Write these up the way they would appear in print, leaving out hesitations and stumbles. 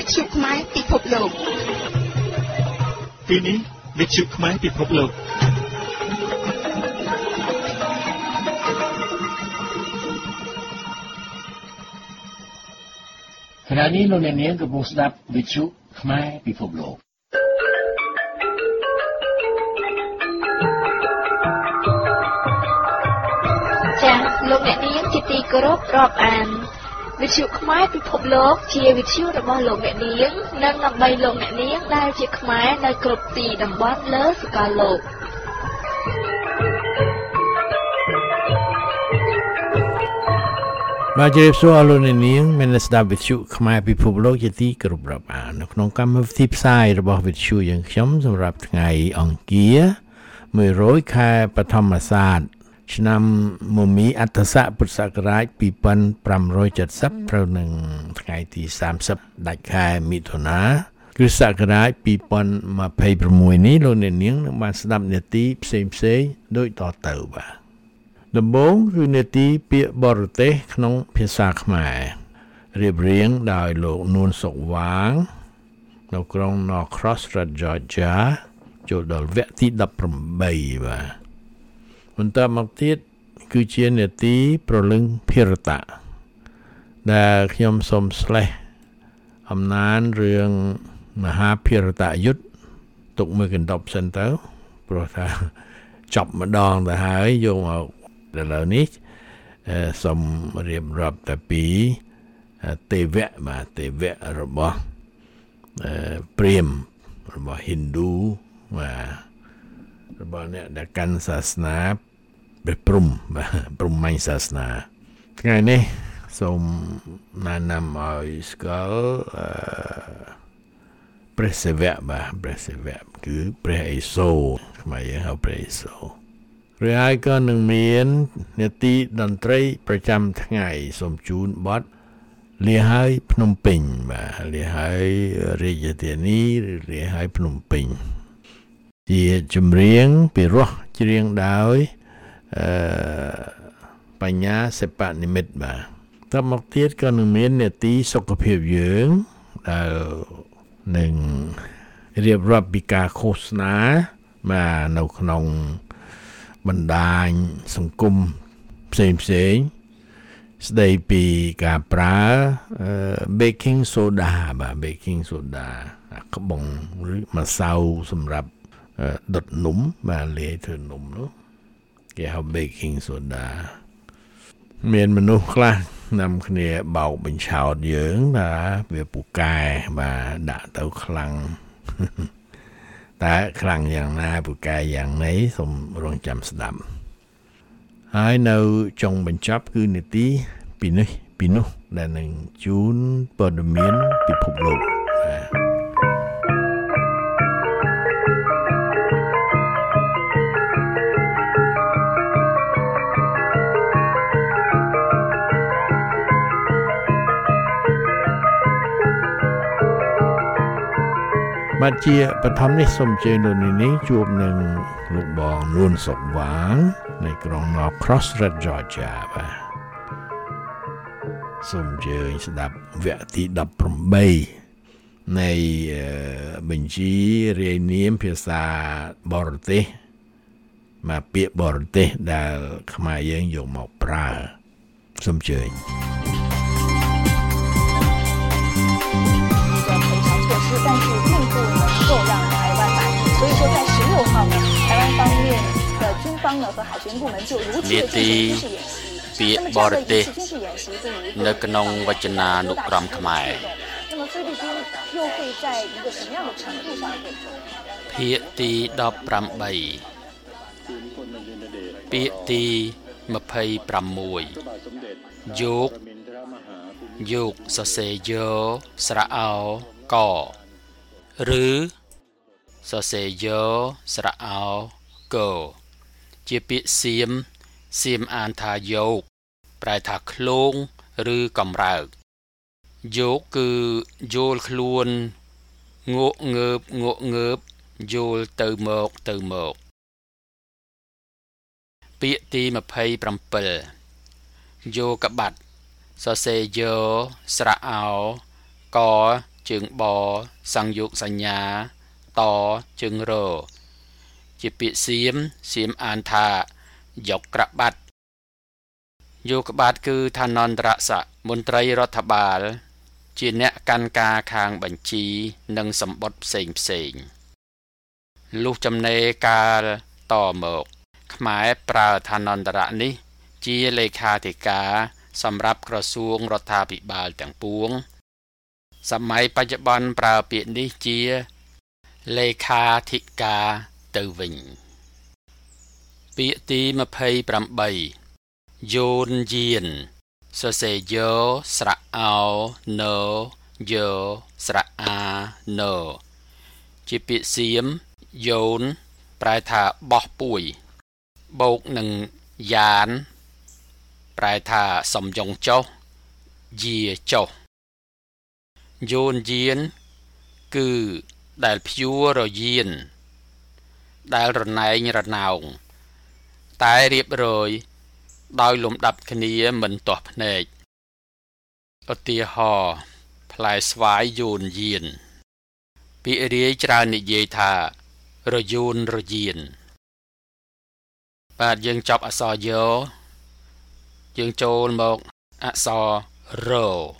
ទ្យុខ្មែរពិភពលោកទីនេះវិទ្យុខ្មែរពិភពលោកខណៈនេះលោកអ្នកនាងកំពុងស្ដាប់វិទ្យុខ្មែរពិភពលោកចា៎លោកអ្នកនាងជាទីគោរពរាប់អានវិទ្យុខ្មែរពិភពលោកជាវិទ្យុរបស់លោកអ្នកនាងនិងដើម្បីលោកអ្នកនាងដែលជាខ្មែរនៅគ្រប់ទីតំបន់លើសកលលោកបាទជម្រាបសួរអស់លោកអ្នកនាងមានស្ដាប់វិទ្យុខ្មែរពិភពលោកជាទីគោរពរាប់អាននៅក្នុងកម្មវិធីផ្សាយរបស់វិទ្យុយើងខ្ញុំសម្រាប់ថ្ងៃអង្គារ100ខែបឋមសាទឆ្នាំមមីអត្តស័កពុទ្ធសករាជ2570ត្រូវនឹងថ្ងៃទី30ដាច់ខែមិថុនាគ្រិស្តសករាជ2026នេះលោកអ្នកនាងនឹងបានស្ដាប់នាទីផ្សេងដូចតទៅបាទដំបូងគឺនាទីពាក្យបរទេសក្នុងភាសាខ្មែររៀបរៀងដោយលោកនួនសុកវាងនៅក្រុង Norcross រដ្ឋ Georgia ចូលដល់វគ្គទី18បាទបន្តមកទៀតគឺជានាទីប្រលឹងភារតៈដែលខ្ញុំសូមស្លេះអំណានរឿងមហាភារតយុទ្ធទុកមួយកន្ទប់សិនទៅព្រោះថាចប់ម្ដងទៅហើយយកមកឥឡូវនេះសូមរៀបរាប់តែពីទេវៈបាទទេវៈរបស់ព្រាហ្មណ៍របស់ Hindu បាទរបស់អ្នកដែលកាន់សាសនាព្រះព្រហ្មបាទព្រហ្មញ្ញសាសនាថ្ងៃនេះសូមណែនាំឲ្យស្គាល់ព្រះសិវៈបាទព្រះសិវៈគឺព្រះឥសូរខ្មែរយើងហៅព្រះឥសូរឬហើយក៏នឹងមាននាទីតន្ត្រីប្រចាំថ្ងៃសូមជូនបទលាហើយភ្នំពេញបាទលាហើយរាជធានីឬលាហើយភ្នំពេញជាចម្រៀងពីរោះច្រៀងដោយបញ្ញាសិប្បនិមិត្តបាទតមកទៀតក៏នឹងមាននាទីសុខភាពយើងដែលនឹងរៀបរាប់ពីការឃោសនាបាទនៅក្នុងបណ្ដាញសង្គមផ្សេងស្ដីពីការប្រើbaking soda បាទ baking soda ក្បុងឬម្សៅសម្រាប់ដុតនំបាទលាយធ្វើនំនោះគេហៅ baking soda មានមនុស្សខ្លះនាំគ្នាបោកបញ្ឆោតយើងថាវាពូកែបាទដាក់ទៅខ្លាំងតែខ្លាំងយ៉ាងណាពូកែយ៉ាងណីសូមរងចាំស្ដាប់ហើយនៅចុងបញ្ចប់គឺនាទីពីនោះដែលនឹងជូនព័ត៌មានពិភពលោកបាទជាបឋមនេះសូមអញ្ជើញលោកនេះជួបនឹងលោកបងនួនសុកវាងនៅក្រុង Norcross រដ្ឋ Georgia បាទសូមអញ្ជើញស្ដាប់វគ្គទី18នៃបញ្ជីរាយនាមភាសាបរទេសមកពាក្យបរទេសដែលខ្មែរយើងយកមកប្រើសូមអញ្ជើញ但是并不能够让台湾满意，所以说在16号呢，台湾方面的军方呢和海军部门就如期的进行军事演习。 ពាក្យបរទេសនៅក្នុងវចនានុក្រមខ្មែរ那么菲律宾又会在一个什么样的程度上会ភាគទី18ពាក្យទី26យកសរសេរយោស្រៈអោកឬសរសេរយោស្រៈអោកជាពាក្យសៀមអានថាយកប្រែថាឃ្លោងឬកំរើកយកគឺយល់ខ្លួនងក់ងើបយល់ទៅមកពាក្យទី27យកកបាត់សរសេរយោស្រៈអោកជើងបសង្យុកសញ្ញាតជើងរជាពាក្យសៀមអានថាយកក្រាបាត់យកក្បាត់គឺឋានន្តរស័ក្តិមន្ត្រីរដ្ឋបាលជាអ្នកកាន់ការខាងបញ្ជីនិងសម្បត្តិផ្សេងលុះចំណេរកាលតមកខ្មែរប្រើឋានន្តរៈនេះជាលេខាធិការសម្រាប់ក្រសួងរដ្ឋាភិបាលទាំងពួងសម័យបច្ចុប្បន្នប្រើពាក្យនេះជាលេខាធិការទៅវិញពាក្យទី28យោនយានសរសេរយោស្រៈអោណូយោស្រៈអាណូជាពាក្យសៀមយោនប្រែថាបោះពួយបូកនឹងយ៉ានប្រែថាសំយងចុះយាចុះយោនយានគឺដែលព្យួររយានដែលរណែងរណោងតែរៀបរយដោយលំដាប់គ្នាមិនទាស់ភ្នែកឧទាហរណ៍ផ្លែស្វាយយោនយានពាក្យរាយច្រើននិយាយថារយូនរយានបាទយើងចប់អក្សរយោយើងចូលមកអក្សររ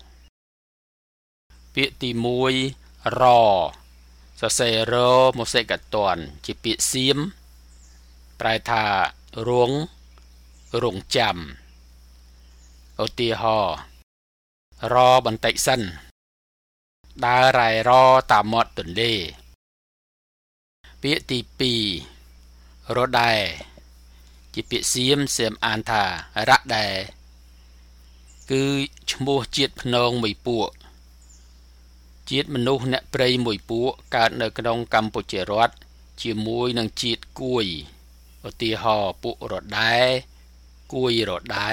ពាក្យទី1រសរសេររមកសេកតនជាពាក្យសៀមប្រែថារងចាំឧទាហរណ៍របន្តិចសិនដើររ៉ែរតាមមាត់ទន្លេពាក្យទី2រដែជាពាក្យសៀមអានថារ៉ាដែគឺឈ្មោះជាតិភ្នងមួយពួកជាតិមនុស្សអ្នកព្រៃមួយពួកកើតនៅក្នុងកម្ពុជារដ្ឋជាមួយនឹងជាតិគួយឧទាហរណ៍ពួករដែគួយរដែ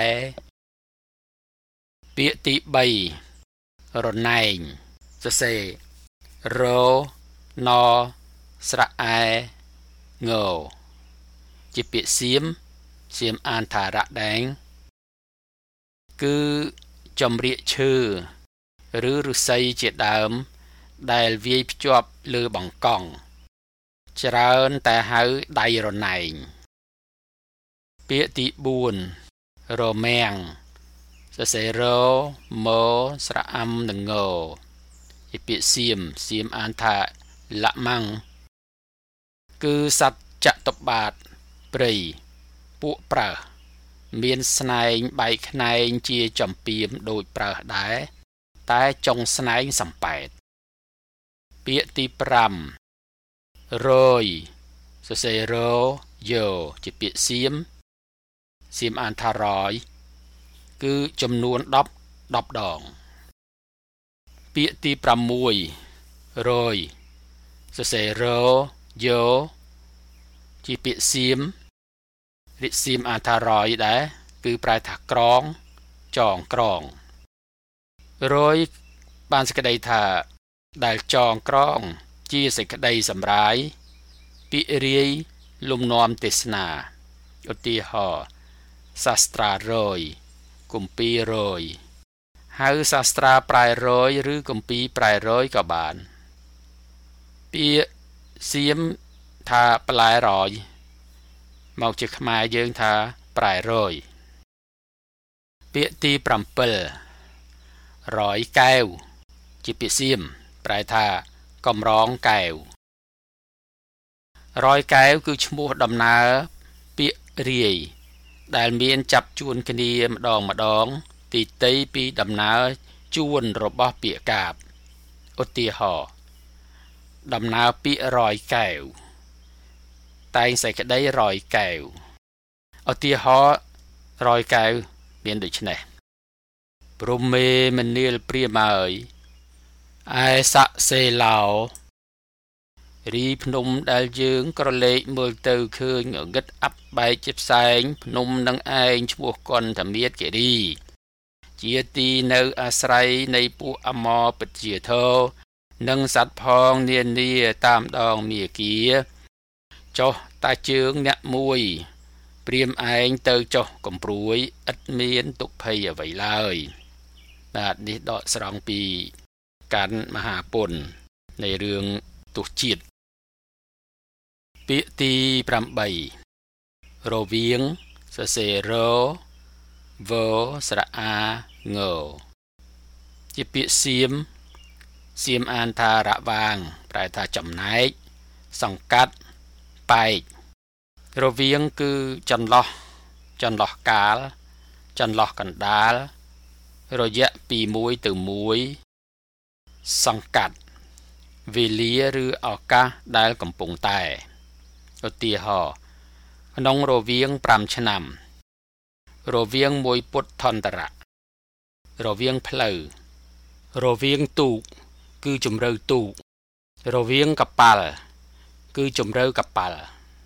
ពាក្យទី3រណែងសរសេររណស្រៈអែងជាពាក្យសៀមអានថារ៉ាដែងគឺចម្រៀកឈើឬឫស្សីជាដើមដែលវាយភ្ជាប់លើបង្កង់ច្រើនតែហៅដៃរណែងពាក្យទី4រមាំងសរសេររមស្រៈអាំនឹងងជាពាក្យសៀមអានថាលាក់ម៉ាំងគឺសត្វចតុបាតព្រៃពួកប្រើសមានស្នែងបែកខ្នែងជាចំពាមដូចប្រើសដែរតែចុងស្នែងសំប៉ែតពាក្យទី5រយសរសេររយោជាពាក្យសៀមអានថារយគឺចំនួន10ដងពាក្យទី6រយសរសេររយោជាពាក្យសៀមអានថារយដែរគឺប្រែថាក្រងចងក្រងរយបានសេចក្តីថាដែលចងក្រងជាសេចក្តីសម្រាយពាក្យរាយលំនាំទេសនាឧទាហរណ៍សាស្ត្រារយគម្ពីររយហៅសាស្ត្រាប្រែរយឬគម្ពីរប្រែរយក៏បានពាក្យសៀមថាផ្លែរយមកជាខ្មែរយើងថាប្រែរយពាក្យទី7រយកែវជាពាក្យសៀមប្រែថាកំរងកែវរយកែវគឺឈ្មោះដំណើរពាក្យរាយដែលមានចាប់ជួនគ្នាម្ដងទីតីពីដំណើរជួនរបស់ពាក្យកាបឧទាហរណ៍ដំណើរពាក្យរយកែវតែងសេចក្តីរយកែវឧទាហរណ៍រយកែវមានដូចនេះព្រំមេមនាលព្រាមអើយឯស័កសេឡោរីភ្នំដែលយើងក្រឡេកមើលទៅឃើញងឹតអាប់បែកជាផ្សែងភ្នំនឹងឯងឈ្មោះកន្ធមាត្រគិរីជាទីនៅអាស្រ័យនៃពួកអមរពិតជាធោនិងសត្វផងនានាតាមដងមាគាចុះតាជើងអ្នកមួយព្រាមឯងទៅចុះកំព្រួយឥតមានទុក្ខភ័យអ្វីឡើយបាទនេះដកស្រង់ពីการมหาปุณในเรื่องตุจิตពាក្យទី8រវាងសរសេររវស្រៈអាងជាពាក្យសៀមអានថារវាងប្រែថាចំណែកសង្កាត់បែករវាងគឺចន្លោះកាលចន្លោះកណ្ដាលរយៈពីមួយទៅមួយសង្កាត់វេលាឬឱកាសដែលកំពុងតែឧទាហរណ៍ក្នុងរវាង5ឆ្នាំរវាងមួយពុទ្ធន្តរៈរវាងផ្លូវរវាងទូកគឺជម្រៅទូករវាងកប៉ាល់គឺជម្រៅកប៉ាល់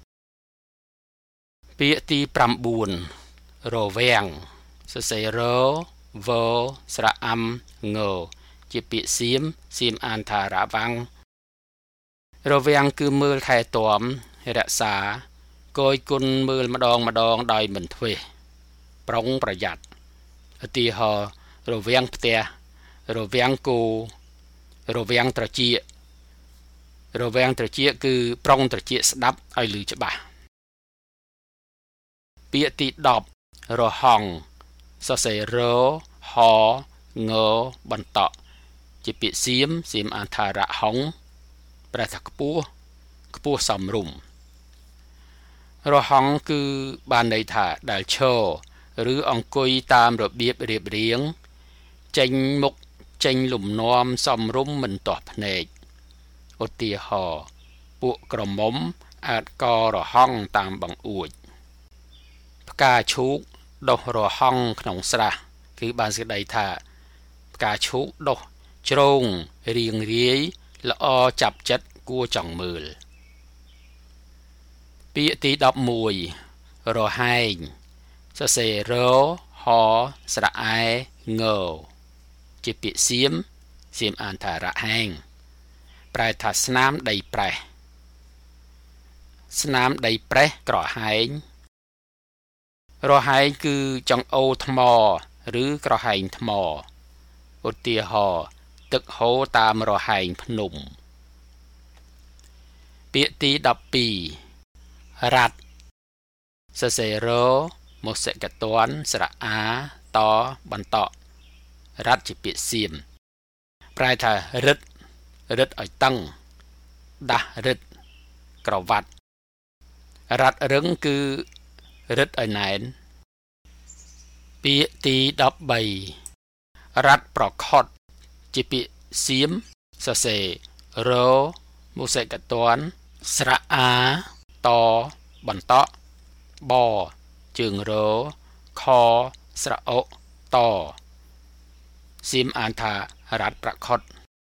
ពាក្យទី9រវាងសរសេររវស្រៈអំងជាពាក្យសៀមអានថារវាងរវាងគឺមើលថែទាំរក្សាគយគុណមើលម្ដងដោយមិនធ្វេសប្រុងប្រយ័ត្នឧទាហរណ៍រវាងផ្ទះរវាងគោរវាងត្រចៀកគឺប្រុងត្រចៀកស្ដាប់ឲ្យឮច្បាស់ពាក្យទី10រហង់សរសេររហងបន្តជាពាក្យសៀមអានថារហង់ប្រែថាខ្ពស់សមរម្យរហង់គឺបានន័យថាដែលឈរឬអង្គុយតាមរបៀបរៀបរៀងចេញមុខចេញលំនាំសមរម្យមិនទាស់ភ្នែកឧទាហរណ៍ពួកក្រមុំអាចករហង់តាមបង្អួចផ្កាឈូកដុះរហង់ក្នុងស្រះគឺបានសេចក្តីថាផ្កាឈូកដុះជ្រងរៀងរាយល្អចាប់ចិត្តគួរចង់មើលពាក្យទី11រហែងសរសេររហស្រៈអែងជាពាក្យសៀមអានថារហែងប្រែថាស្នាមដីប្រេះក្រហែងរហែងគឺចង្អូរថ្មឬក្រហែងថ្មឧទាហរណ៍ទឹកហូរតាមរហែងភ្នំពាក្យទី12រ៉ាត់សរសេររមកសិកតនស្រៈអាតបន្តរ៉ាត់ជាពាក្យសៀមប្រែថារឹតឲ្យតឹងដាស់រឹតក្រវ៉ាត់រ៉ាត់រឹងគឺរឹតឲ្យណែនពាក្យទី13រ៉ាត់ប្រខុតជាពាក្យសៀមសរសេររមកសិកតនស្រៈអាតបន្តបជើងរខស្រៈអតសៀមអានថារ៉ាត់ប្រខុត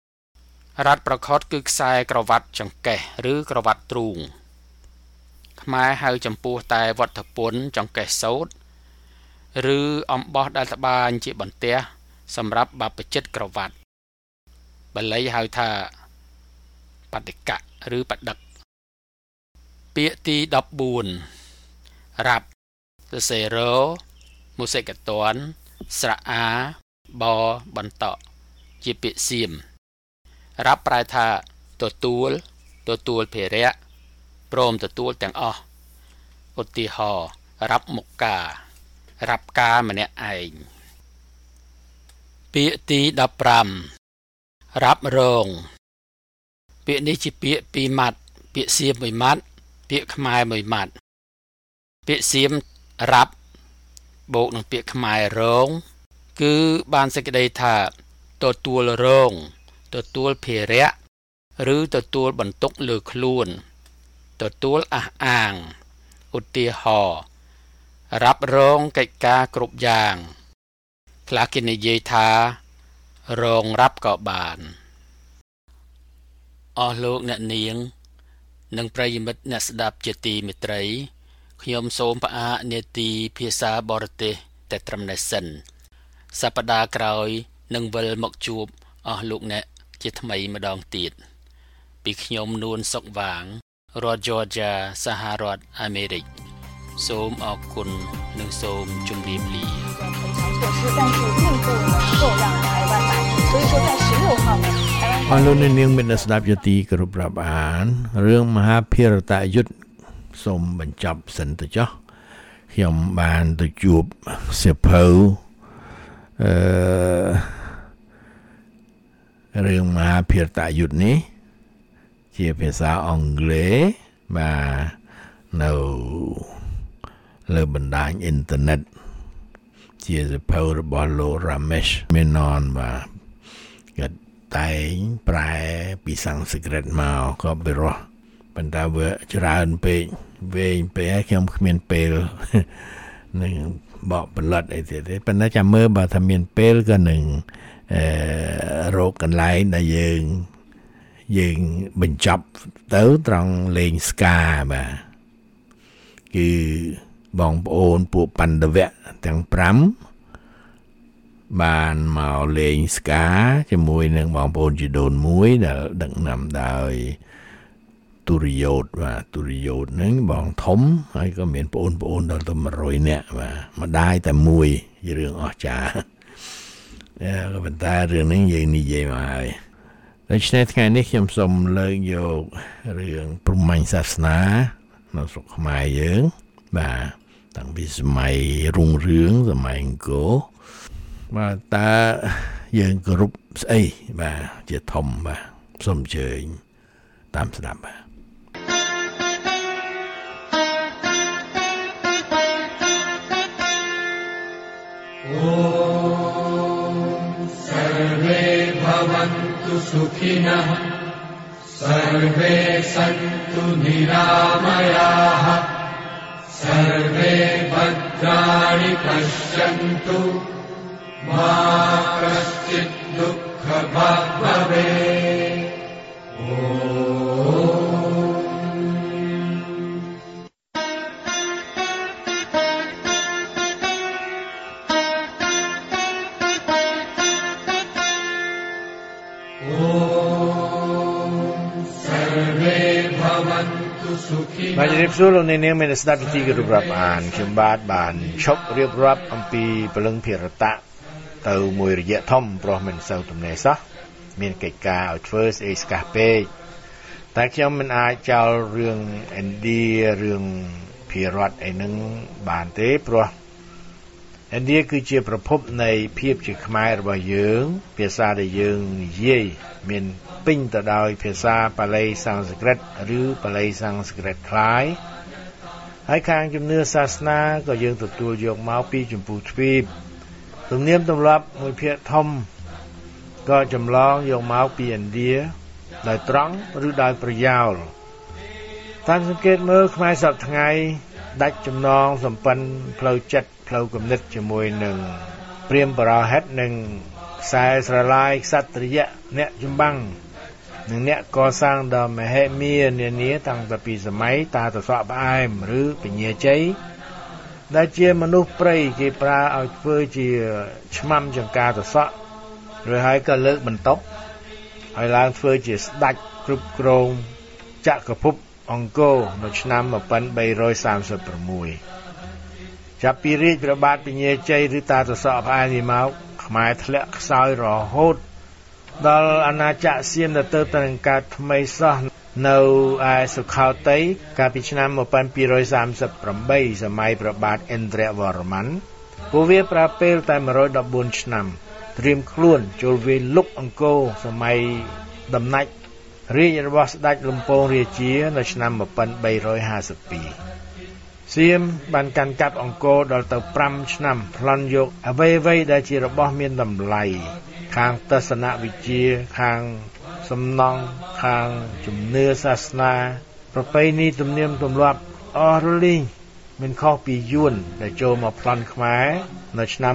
គឺខ្សែក្រវ៉ាត់ចង្កេះឬក្រវ៉ាត់ទ្រូងខ្មែរហៅចំពោះតែវត្ថពន្ធចង្កេះសូត្រឬអំបោះដែលត្បាញជាបន្ទះសម្រាប់បព្វជិតក្រវ៉ាត់បាលីហៅថាបដិកៈឬបដិកពាក្យទី14រ៉ាប់សរសេររមកសិកតនស្រៈអាបបន្តជាពាក្យសៀមរ៉ាប់ប្រែថាទទួលភារៈព្រមទទួលទាំងអស់ឧទាហរណ៍រ៉ាប់មុខការរ៉ាប់ការម្នាក់ឯងពាក្យទី15រ៉ាប់រងពាក្យនេះជាពាក្យពីរម៉ាត់ពាក្យសៀមមួយម៉ាត់ពាក្យខ្មែរមួយម៉ាត់ពាក្យសៀមរ៉ាប់បូកនឹងពាក្យខ្មែររងគឺបានសេចក្តីថាទទួលរងទទួលភារៈឬទទួលបន្ទុកលើខ្លួនទទួលអះអាងឧទាហរណ៍រ៉ាប់រងកិច្ចការគ្រប់យ៉ាងខ្លះគេនិយាយថារងរ៉ាប់ក៏បានអស់លោកអ្នកនាងនិងប្រិយមិត្តអ្នកស្ដាប់ជាទីមេត្រីខ្ញុំសូមផ្អាកនាទីភាសាបរទេសតែត្រឹមនេះសិនសប្តាហ៍ក្រោយនឹងវិលមកជួបអស់លោកអ្នកជាថ្មីម្ដងទៀតពីខ្ញុំនួនសុកវាងរដ្ឋ Georgia សហរដ្ឋអាមេរិកសូមអរគុណនិងសូមជម្រាបលា赔偿措施，但是并不能够让台湾百分之所以说在16号呢，台湾អស់លោកនាងមានស្ដាប់យុតិគ្រប់រាប់អានរឿងមហាភារតយុទ្ធសូមបញ្ចប់សិនទៅចុះខ្ញុំបានទៅជួបសៀវភៅរឿងមហាភារតយុទ្ធនេះជាភាសាអង់គ្លេសបាទនៅលើបណ្ដាញអ៊ីនធឺណិតជាសៀវភៅរបស់លោក Ramesh Menon បាទគាត់តែងប្រែពីសំស្ក្រឹតមកក៏ពិរោះប៉ុន្តែវាច្រើនពេកវែងពេកខ្ញុំគ្មានពេលនឹងបកផលិតអីទៀតទេប៉ុន្តែចាំមើលបើថាមានពេលក៏នឹងរកកន្លែងដែលយើងបញ្ចប់ទៅត្រង់លេងស្កាបាទគឺបងប្អូនពួកបណ្ឌវៈទាំង5បានមកលេងស្កាជាមួយនឹងបងប្អូនជីដូនមួយដែលដឹកនាំដោយទុរិយោតបាទទុរិយោតហ្នឹងបងធំហើយក៏មានបងប្អូនដល់ទៅ100នាក់បាទម្ដាយតែមួយជារឿងអស្ចារ្យក៏ប៉ុន្តែរឿងនេះយើងនិយាយមកហើយដូច្នេះថ្ងៃនេះខ្ញុំសូមលើកយករឿងព្រហ្មញ្ញសាសនានៅស្រុកខ្មែរយើងបាទតាំងពីសម័យរុងរឿងសម័យអង្គរបាទតើយើងគោរពស្អីបាទជាធំបាទសូមអញ្ជើញតាមស្ដាប់បាទ Bhavantu Sukhinah Sarve Santu Niramayah Sarve Bhadrani Pashyantu Ma Kaschit Dukkha Bhavave បាទរៀបសួរលោកអ្នកនាងមានស្ដាប់ទីគោរពរាប់អានខ្ញុំបានឈប់រៀបរាប់អំពីព្រលឹងភារតៈទៅមួយរយៈធំព្រោះមិនសូវទំនេរសោះមានកិច្ចការឲ្យធ្វើស្អីស្កះពេកតែខ្ញុំមិនអាចចោលរឿងឥណ្ឌារឿងភារតអីហ្នឹងបានទេព្រោះឥណ្ឌាគឺជាប្រភពនៃភាពជាខ្មែររបស់យើងភាសាដែលយើងនិយាយមានពេញទៅដោយភាសាបាលីសំស្ក្រឹតឬបាលីសំស្ក្រឹតคล้ายហើយខាងជំនឿសាសនាក៏យើងទទួលយកមកពីចម្ពោះទ្វីបទំនៀមទម្លាប់មួយភាគធំក៏ចម្លងយកមកពីឥណ្ឌាដោយត្រង់ឬដោយប្រយោលតាមសង្កេតមើលខ្មែរសពថ្ងៃដាច់ចំណងសម្ព័ន្ធផ្លូវចិត្តផ្លូវគំនិតជាមួយនឹងព្រាហ្មណ៍បរហិតនិងខ្សែស្រឡាយក្សត្រិយៈអ្នកចម្បាំងនិងអ្នកកសាងដ៏មហិមានានាតាំងពីសម័យតាតសក់ផ្អែមឬពញាជ័យដែលជាមនុស្សព្រៃគេប្រើឲ្យធ្វើជាឆ្មាំចង្ការតសក់ឬហើយក៏លើកបន្ទប់ឲ្យឡើងធ្វើជាស្ដេចគ្រប់គ្រងចក្រភពអង្គរនៅឆ្នាំ1336ចាប់ពីរាជព្រះបាទពញាជ័យឬតាតសក់ផ្អែមនេះមកខ្មែរធ្លាក់ខ្សោយរហូតដល់អាណាចក្រសៀមទៅនឹងកើតថ្មីសោះនៅឯសុខោទ័យកាលពីឆ្នាំ1238សម័យព្រះបាទឥន្ទ្រវរ្ម័នពួកវាប្រើពេលតែ114ឆ្នាំត្រៀមខ្លួនចូលវាយលុកអង្គរសម័យដំណាច់រាជរបស់ស្ដេចលំពងរាជានៅឆ្នាំ1352សៀមបានកាន់កាប់អង្គរដល់ទៅ5ឆ្នាំប្លន់យកអ្វីៗដែលជារបស់មានតម្លៃខាងទស្សនវិជ្ជាខាងសំណង់ខាងជំនឿសាសនាប្រពៃណីទំនៀមទម្លាប់អស់រលីងមិនខុសពីយួនដែលចូលមកប្លន់ខ្មែរនៅឆ្នាំ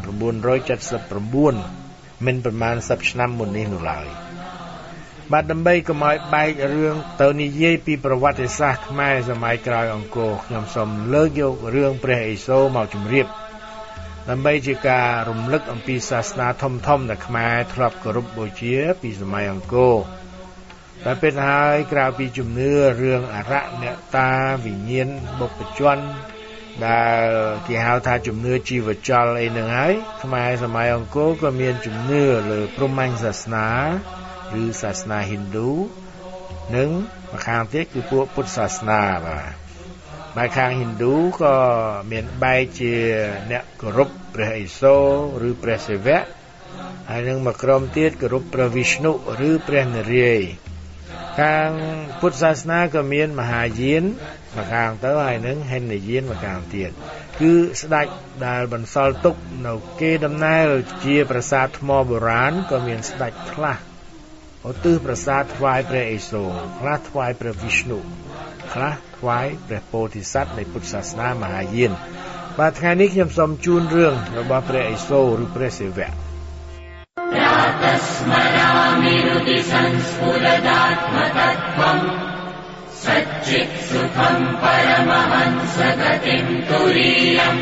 1979មិនប្រមាណ10ឆ្នាំមុននេះនោះឡើយបាទដើម្បីកុំឲ្យបែករឿងទៅនិយាយពីប្រវត្តិសាស្ត្រខ្មែរសម័យក្រោយអង្គរខ្ញុំសូមលើកយករឿងព្រះឥសូរមកជម្រាបដើម្បីជាការរំលឹកអំពីសាសនាធំៗដែលខ្មែរធ្លាប់គោរពបូជាពីសម័យអង្គរតែពេលហើយក្រៅពីជំនឿរឿងអរិយអ្នកតាវិញ្ញាណបុព្វជនដែលគេហៅថាជំនឿជីវចលអីហ្នឹងហើយខ្មែរសម័យអង្គរក៏មានជំនឿលើព្រហ្មញ្ញសាសនាឬសាសនាហិណ្ឌូនិងម្ខាងទៀតគឺពួកពុទ្ធសាសនាបាទខាងហិណ្ឌូក៏មានបែកជាអ្នកគោរពព្រះឥសូរឬព្រះសិវៈហើយនឹងមួយក្រុមទៀតគោរពព្រះវិស្ណុឬព្រះនរាយណ៍ខាងពុទ្ធសាសនាក៏មានមហាយានម្ខាងទៅហើយនឹងហិនយានម្ខាងទៀតគឺស្ដេចដែលបន្សល់ទុកនៅគេដំណើរជាប្រាសាទថ្មបុរាណក៏មានស្ដេចខ្លះឧទ្ទិសប្រាសាទថ្វាយព្រះឥសូរខ្លះថ្វាយព្រះវិស្ណុខ្លះថ្វាយព្រះពោធិសត្វនៃពុទ្ធសាសនាមហាយានបាទថ្ងៃនេះខ្ញុំសូមជូនរឿងរបស់ព្រះឥសូរឬព្រះសិវៈ Pratasmaramiruti sanspuradaatmatattvam Satchit sukham paramahansagatim turiyam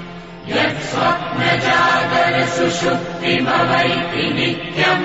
Yat swapna jagara sushuptimavaiti nityam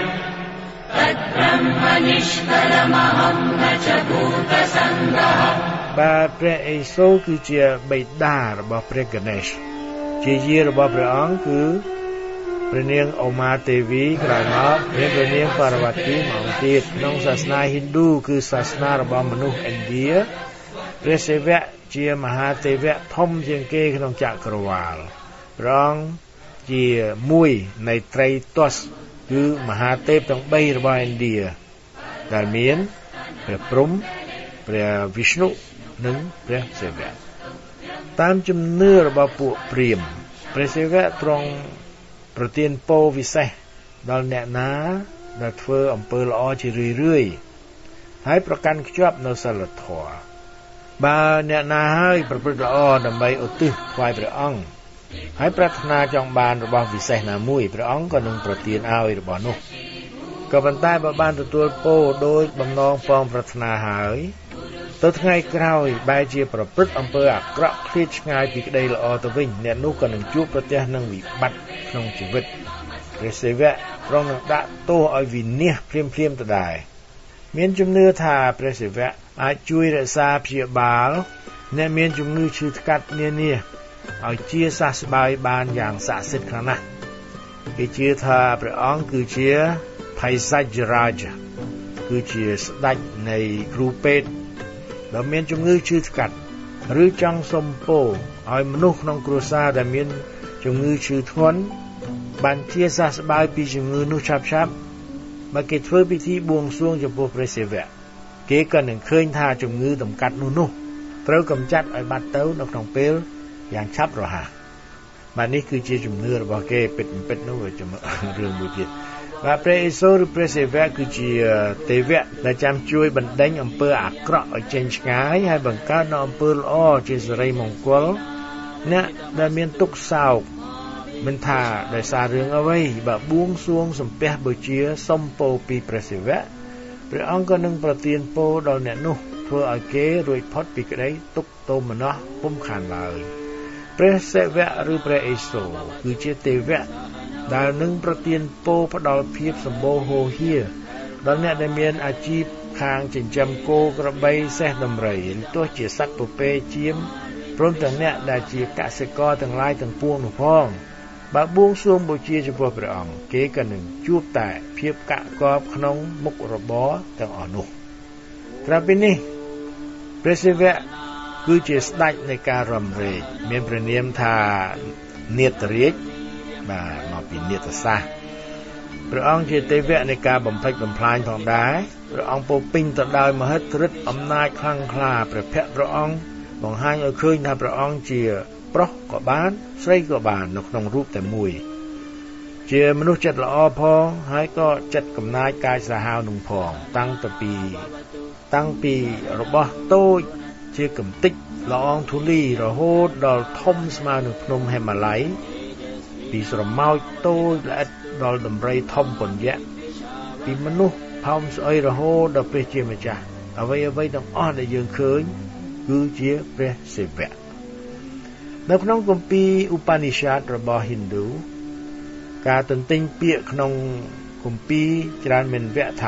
Tad brahma nishkalamaham nacha bhuta sanghaha បាទព្រះឥសូរគឺជាបិតារបស់ព្រះកណេសជាយាយរបស់ព្រះអង្គគឺព្រះនាងអូម៉ាទេវីក្រោយមកមានព្រះនាងប៉ារវទីមកទៀតក្នុងសាសនាហិណ្ឌូគឺសាសនារបស់មនុស្សឥណ្ឌាព្រះសិវៈជាមហាទេវៈធំជាងគេក្នុងចក្រវាឡព្រះអង្គជាមួយនៃត្រីទស្សគឺមហាទេពទាំង3របស់ឥណ្ឌាដែលមានព្រះព្រហ្មព្រះវិស្ណុនិងព្រះសិវៈតាមជំនឿរបស់ពួកព្រាហ្មណ៍ព្រះសិវៈទ្រង់ប្រទានពរវិសេសដល់អ្នកណាដែលធ្វើអំពើល្អជារឿយៗហើយប្រកាន់ខ្ជាប់នៅសិលធម៌បើអ្នកណាហើយប្រព្រឹត្តល្អដើម្បីឧទ្ទិសថ្វាយព្រះអង្គហើយប្រាថ្នាចង់បានរបស់វិសេសណាមួយព្រះអង្គក៏នឹងប្រទានឲ្យរបស់នោះក៏ប៉ុន្តែបើបានទទួលពរដោយបំណងប៉ងប្រាថ្នាហើយទៅថ្ងៃក្រោយបែរជាប្រព្រឹត្តអំពើអាក្រក់ឃ្លាតឆ្ងាយពីក្តីល្អទៅវិញអ្នកនោះក៏នឹងជួបប្រទះនឹងវិបត្តិក្នុងជីវិតព្រះសិវៈទ្រង់នឹងដាក់ទោសឲ្យវិនាសភ្លាមៗទៅដែរមានជំនឿថាព្រះសិវៈអាចជួយរក្សាព្យាបាលអ្នកមានជំងឺឈឺថ្កាត់នានាឲ្យជាសះស្បើយបានយ៉ាងស័ក្តិសិទ្ធិខ្លាំងណាស់គេជឿថាព្រះអង្គគឺជាភ័យសច្ចរាជគឺជាស្ដេចនៃគ្រូពេទ្យដែលមានជំងឺឈឺថ្កាត់ឬចង់សុំពរឲ្យមនុស្សក្នុងគ្រួសារដែលមានជំងឺឈឺធ្ងន់បានជាសះស្បើយពីជំងឺនោះឆាប់ៗបើគេធ្វើពិធីបួងសួងចំពោះព្រះសិវៈគេក៏នឹងឃើញថាជំងឺតម្កាត់នោះត្រូវកម្ចាត់ឲ្យបាត់ទៅនៅក្នុងពេលយ៉ាងឆាប់រហ័សបាទនេះគឺជាជំនឿរបស់គេពិតនោះរឿងមួយទៀតបាទព្រះឥសូរឬព្រះសិវៈគឺជាទេវៈដែលចាំជួយបណ្ដេញអំពើអាក្រក់ឲ្យចេញឆ្ងាយហើយបង្កើតនូវអំពើល្អជាសិរីមង្គលអ្នកដែលមានទុក្ខសោកមិនថាដោយសាររឿងអ្វីបើបួងសួងសំពះបូជាសុំពរពីព្រះសិវៈព្រះអង្គក៏នឹងប្រទានពរដល់អ្នកនោះធ្វើឲ្យគេរួចផុតពីក្តីទុក្ខទោមនស្សពុំខានឡើយព្រះសិវៈឬព្រះឥសូរគឺជាទេវៈដែលនឹងប្រទានពរផ្ដល់ភាពសម្បូរហូរហៀដល់អ្នកដែលមានអាជីពខាងចិញ្ចឹមគោក្របីសេះដំរីទោះជាសត្វពពែចៀមព្រមទាំងអ្នកដែលជាកសិករទាំងឡាយទាំងពួងនោះផងបើបួងសួងបូជាចំពោះព្រះអង្គគេក៏នឹងជួបតែភាពកាក់កបក្នុងមុខរបរទាំងអស់នោះក្រៅពីនេះព្រះសិវៈគឺជាស្ដេចនៃការរំរែកមានព្រះនាមថានាថរាជបាទមកពីនាថសាសព្រះអង្គជាទេវៈនៃការបំផិចបំផ្លាញផងដែរព្រះអង្គពោពេញទៅដោយមហិទ្ធិឫទ្ធិអំណាចខ្លាំងក្លាព្រះភ័ក្ត្រព្រះអង្គបង្ហាញឲ្យឃើញថាព្រះអង្គជាប្រុសក៏បានស្រីក៏បាននៅក្នុងរូបតែមួយជាមនុស្សចិត្តល្អផងហើយក៏ចិត្តកំណាចកាយសាហាវនឹងផងតាំងពីរបស់តូចជាកំតិចល្អងធូលីរហូតដល់ធំស្មើនឹងភ្នំហេម៉ាឡ័យពីស្រមោចតូចល្អិតដល់ដំរីធំពន្យៈពីមនុស្សផោមស្អុយរហូតដល់ព្រះជាម្ចាស់អ្វីទាំងអស់ដែលយើងឃើញគឺជាព្រះសិវៈនៅក្នុងគម្ពីរឧបនិស្ស័តរបស់ហិណ្ឌូការទន្ទិញពាក្យក្នុងគម្ពីរច្រើនមានវគ្គថា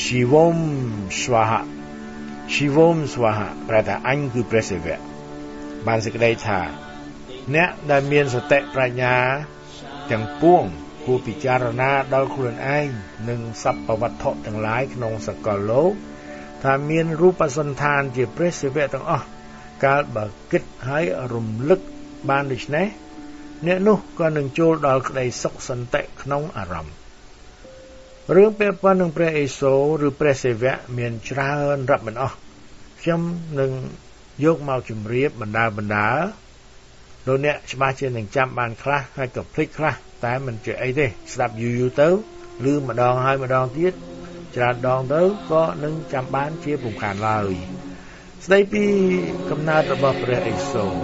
Shivom Swaha ប្រែថាអញគឺព្រះសិវៈបានសេចក្តីថាអ្នកដែលមានសតិប្រាជ្ញាទាំងពួងគួរពិចារណាដល់ខ្លួនឯងនិងសព្វវត្ថុទាំងឡាយក្នុងសកលលោកថាមានរូបសន្តានជាព្រះសិវៈទាំងអស់កាលបើគិតហើយរំលឹកបានដូច្នេះអ្នកនោះក៏នឹងចូលដល់ក្តីសុខសន្តិក្នុងអារម្មណ៍រឿងពាក់ព័ន្ធនឹងព្រះឥសូរឬព្រះសិវៈមានច្រើនរាប់មិនអស់ខ្ញុំនឹងយកមកជម្រាបបណ្ដាលោកអ្នកច្បាស់ជានឹងចាំបានខ្លះហើយក៏ភ្លេចខ្លះតែមិនជាអីទេស្ដាប់យូរទៅឬម្ដងហើយម្ដងទៀតច្រើនដងទៅក៏នឹងចាំបានជាពុំខានឡើយស្ដីពីកំណើតរបស់ព្រះឥសូរ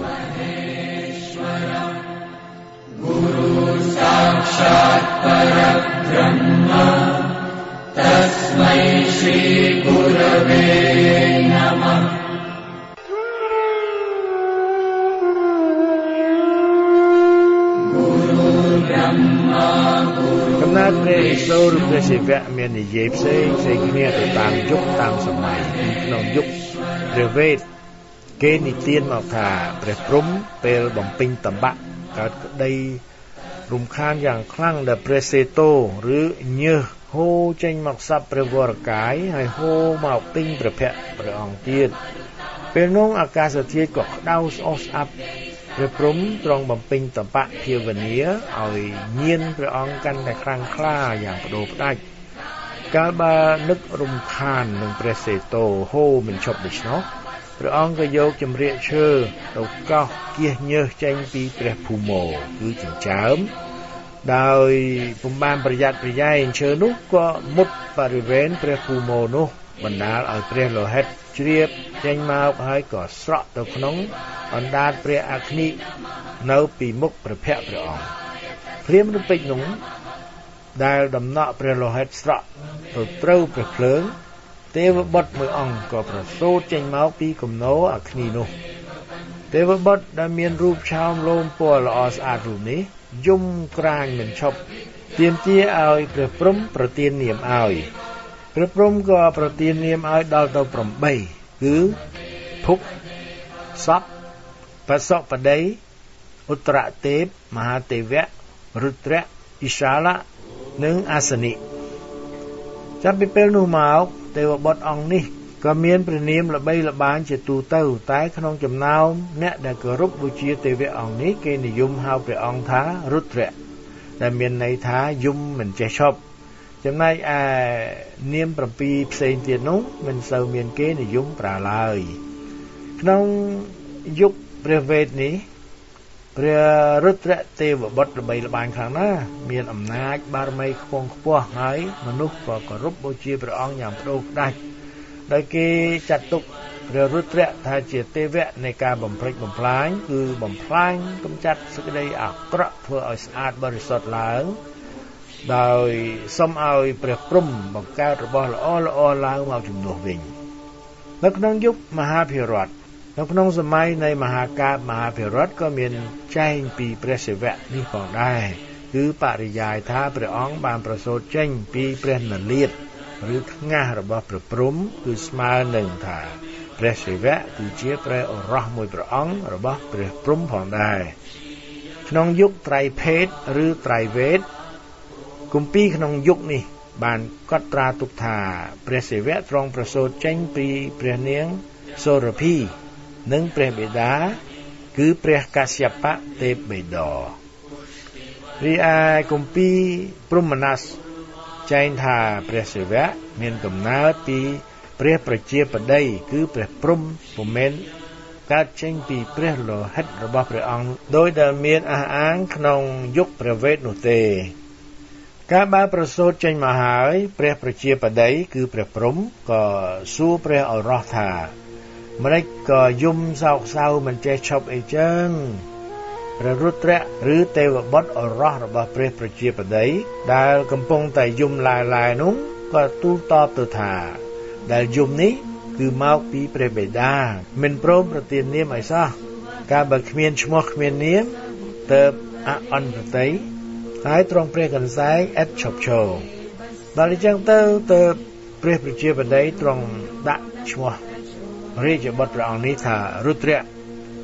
Guru Sakshat Parabrahma Tasmai Shri Gurave Namah កំណើតព្រះឥសូរឬព្រះសិវៈមាននិយាយផ្សេងគ្នាទៅតាមយុគតាមសម័យក្នុងយុគព្រះវេទគេនិទានមកថាព្រះព្រហ្មពេលបំពេញតបៈកើតក្តីរំខានយ៉ាងខ្លាំងដែលព្រះសេតោឬញើសហូរចេញមកសັບព្រះវរកាយហើយហូរមកពេញព្រះភ័ក្ត្រព្រះអង្គទៀតពេលនោះអាកាសធាតុក៏ក្តៅស្អុះស្អាប់ព្រះព្រហ្មទ្រង់បំពេញតបៈភាវនាឲ្យញៀនព្រះអង្គកាន់តែខ្លាំងក្លាយ៉ាងបដូរផ្ដាច់កាលបើនឹករំខាននឹងព្រះសេតោហូរមិនឈប់ដូច្នោះព្រះអង្គក៏យកចម្រៀកឈើទៅកោសគៀសញើសចេញពីព្រះភូមោគឺចិញ្ចើមដោយពុំបានប្រយ័ត្នប្រយែងឈើនោះក៏មុតបរិវេណព្រះភូមោនោះបណ្ដាលឲ្យព្រះលោហិតជ្រាបចេញមកហើយក៏ស្រក់ទៅក្នុងអណ្ដាតព្រះអគ្និនៅពីមុខព្រះភ័ក្ត្រព្រះអង្គព្រាហ្មណ៍រំពេចនោះដែលដំណក់ព្រះលោហិតស្រក់ទៅត្រូវព្រះភ្លើងទេវបុត្រមួយអង្គក៏ប្រសូតចេញមកពីគំនរអគ្និនោះទេវបុត្រដែលមានរូបឆោមលោមពណ៌ល្អស្អាតរូបនេះយំក្រាញមិនឈប់ទាមទារឲ្យព្រះព្រហ្មប្រទាននាមឲ្យព្រះព្រហ្មក៏ប្រទាននាមឲ្យដល់ទៅ8គឺភុកសពបសពដីឧត្តរទេពមហាទេវៈរុទ្រៈឥសាលៈនិងអាសនិចាប់ពីពេលនោះមកទេវបុត្រអង្គនេះក៏មានព្រះនាមល្បីល្បាញជាទូទៅតែក្នុងចំណោមអ្នកដែលគោរពបូជាទេវៈអង្គនេះគេនិយមហៅព្រះអង្គថារុទ្រៈដែលមានន័យថាយំមិនចេះឈប់ចំណែកឯនាម7ផ្សេងទៀតនោះមិនសូវមានគេនិយមប្រើឡើយក្នុងយុគព្រះវេទនេះព្រះរុទ្រៈទេវបុត្រល្បីល្បាញខ្លាំងណាស់មានអំណាចបារមីខ្ពង់ខ្ពស់ហើយមនុស្សក៏គោរពបូជាព្រះអង្គយ៉ាងផ្ដួលផ្ដាច់ដោយគេចាត់ទុកព្រះរុទ្រៈថាជាទេវៈនៃការបំផ្លិចបំផ្លាញគឺបំផ្លាញកំចាត់សេចក្តីអាក្រក់ធ្វើឲ្យស្អាតបរិសុទ្ធឡើងដោយសូមឲ្យព្រះព្រហ្មបង្កើតរបស់ល្អឡើងមកជំនួសវិញនៅក្នុងយុគមហាភិរតនៅក្នុងសម័យនៃមហាកាពមហាភិរតក៏មានចែងពីព្រះសិវៈនេះផងដែរគឺបរិយាយថាព្រះអង្គបានប្រសូតចេញពីព្រះនលាតឬថ្ងាសរបស់ព្រះព្រហ្មគឺស្មើនឹងថាព្រះសិវៈគឺជាព្រះអរោះមួយព្រះអង្គរបស់ព្រះព្រហ្មផងដែរក្នុងយុគត្រៃភេទឬត្រៃវេទគម្ពីរក្នុងយុគនេះបានកត់ត្រាទុកថាព្រះសិវៈទ្រង់ប្រសូតចេញពីព្រះនាងសូរភីនិងព្រះបិតាគឺព្រះកស្សយបៈទេពបិតារីឯគម្ពីរព្រហ្មណាសចែងថាព្រះសិវៈមានកំណើតពីព្រះប្រជាបតីគឺព្រះព្រហ្មពុំមែនកើតចេញពីព្រះលោហិតរបស់ព្រះអង្គដោយដែលមានអះអាងក្នុងយុគព្រះវេទនោះទេកាលបើប្រសូតចេញមកហើយព្រះប្រជាបតីគឺព្រះព្រហ្មក៏សួរព្រះអរោះថាម្ដេចក៏យំសោកសៅមិនចេះឈប់អីចឹងព្រះរុទ្រៈឬទេវបុត្រអរោះរបស់ព្រះប្រជាបតីដែលកំពុងតែយំឡាយនោះក៏ទូលតបទៅថាដែលយំនេះគឺមកពីព្រះបិតាមិនព្រមប្រទាននាមឲ្យសោះកាលបើគ្មានឈ្មោះគ្មាននាមទៅអអន្តតីហើយទ្រង់ព្រះកន្សែងឥតឈប់ឈរដល់អញ្ចឹងទៅព្រះប្រជាបតីទ្រង់ដាក់ឈ្មោះរាជបុត្រព្រះអង្គនេះថារុទ្រៈ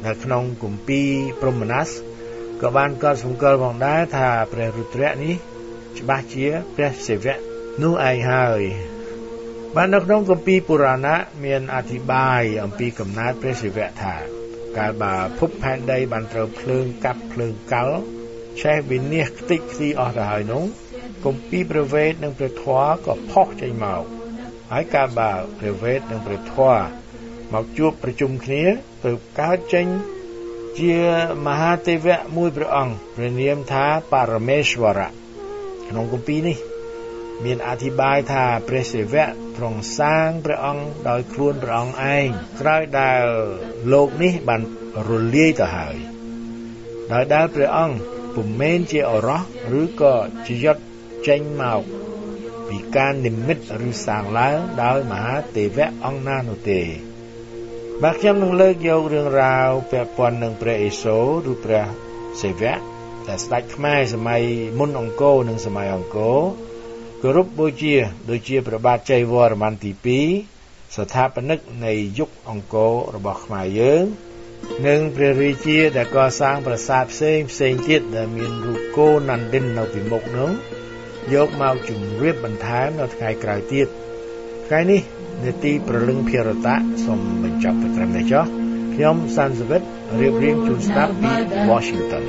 នៅក្នុងគម្ពីរព្រហ្មណាសក៏បានកត់សម្គាល់ផងដែរថាព្រះរុទ្រៈនេះច្បាស់ជាព្រះសិវៈនោះឯងហើយបាននៅក្នុងគម្ពីរពុរាណៈមានអធិប្បាយអំពីកំណើតព្រះសិវៈថាកាលបើភពផែនដីបានត្រូវភ្លើងកាប់ភ្លើងកលឆេះវិនាសខ្ទេចខ្ទីអស់ទៅហើយនោះគម្ពីរព្រះវេទនិងព្រះធម៌ក៏ផុសចេញមកហើយកាលបើព្រះវេទនិងព្រះធម៌មកជួបប្រជុំគ្នាទើបកើតចេញជាមហាទេវៈមួយព្រះអង្គព្រះនាមថាបរមេស្វរៈក្នុងគម្ពីរនេះមានអធិប្បាយថាព្រះសិវៈទ្រង់សាងព្រះអង្គដោយខ្លួនព្រះអង្គឯងក្រោយដែលលោកនេះបានរលាយទៅហើយដោយដែលព្រះអង្គពុំមែនជាអរោះឬក៏ជាយត់ចេញមកពីការនិមិត្តឬសាងឡើងដោយមហាទេវៈអង្គណានោះទេបាទខ្ញុំនឹងលើកយករឿងរ៉ាវពាក់ព័ន្ធនឹងព្រះឥសូរឬព្រះសិវៈដែលស្ដេចខ្មែរសម័យមុនអង្គរនិងសម័យអង្គរគោរពបូជាដូចជាព្រះបាទជ័យវរ្ម័នទី2ស្ថាបនិកនៃយុគអង្គររបស់ខ្មែរយើងនិងព្រះរាជាដែលកសាងប្រាសាទផ្សេងទៀតដែលមានរូបគោណាន់ឌិននៅពីមុខនោះយកមកជម្រាបបន្ថែមនៅថ្ងៃក្រោយទៀតថ្ងៃនេះនេតិប្រលឹងភារតៈសូមបញ្ចប់ទៅត្រឹមនេះចុះខ្ញុំសានសវិតរៀបរៀងជូនស្ដាប់ពី Washington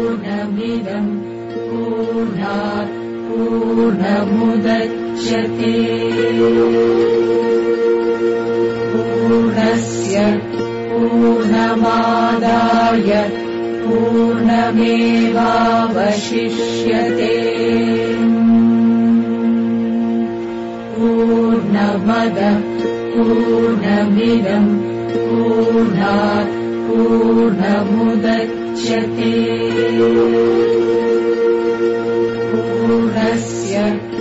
पूर्णमादाय पूर्णमेवावशिष्यते पूर्णमदः पूर्णमिदं पूर्णात् पूर्णमुदच्यते पूर्णस्य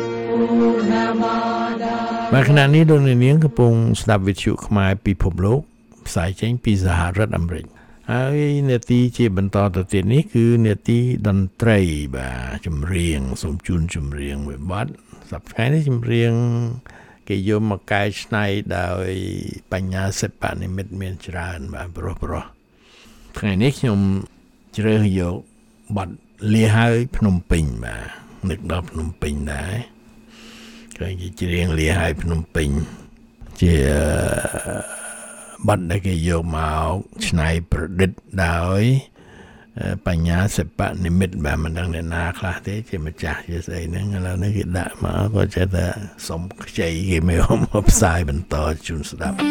पूर्णमादाय ខណៈនេះលោកនាងកំពុងស្ដាប់វិទ្យុខ្មែរពិភពលោកផ្សាយចេញពីសហរដ្ឋអាមេរិកហើយនាទីជាបន្តទៅទៀតនេះគឺនាទីតន្ត្រីបាទចម្រៀងសូមជូនចម្រៀងមួយបទសប្តាហ៍នេះចម្រៀងគេយកមកកែច្នៃដោយបញ្ញាសិប្បនិមិត្តមានច្រើនបាទប្រុសថ្ងៃនេះខ្ញុំជ្រើសយកបទលាហើយភ្នំពេញបាទនឹកដល់ភ្នំពេញដែរគេច្រៀងលាហើយភ្នំពេញជាបទដែលគេយកមកច្នៃប្រឌិតដោយបញ្ញាសិប្បនិមិត្តបាទមិនដឹងអ្នកណាខ្លះទេជាម្ចាស់ជាស្អីហ្នឹងឥឡូវនេះគេដាក់មកក៏ចេះតែសុំខ្ចីគេមកផ្សាយបន្តជូនស្ដាប់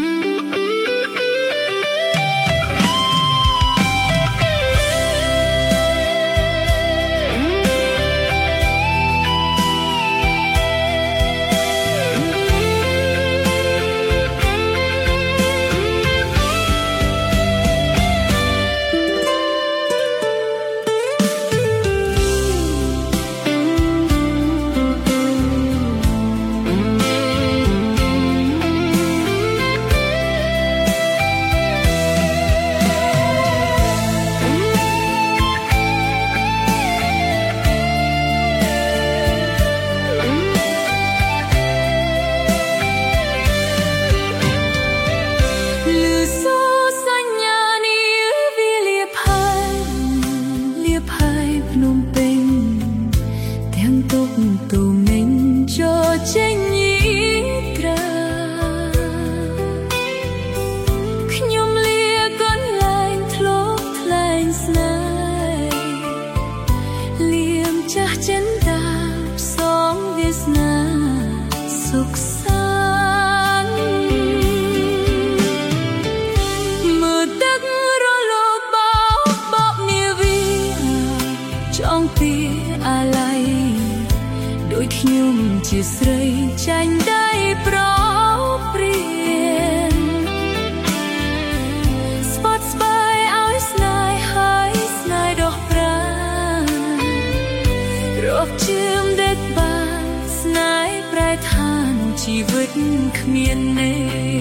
ជាស្រីចាញ់ដៃប្រព្រៀនស្បត់ស្បាយឲ្យស្នេហ៍ហើយស្នេហ៍ដោះប្រារាប់ជឿមដឹកបានស្នេហ៍ប្រែថានឹងជីវិតគ្មានន័យ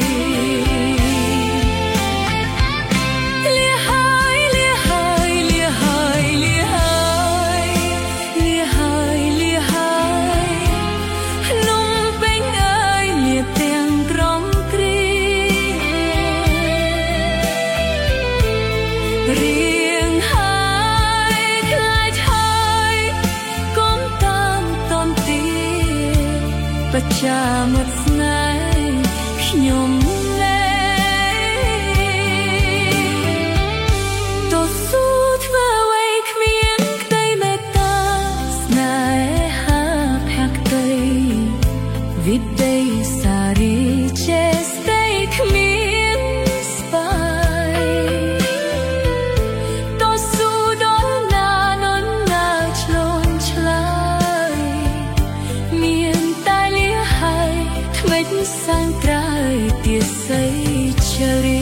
ត្រើយទាស័យជ្រា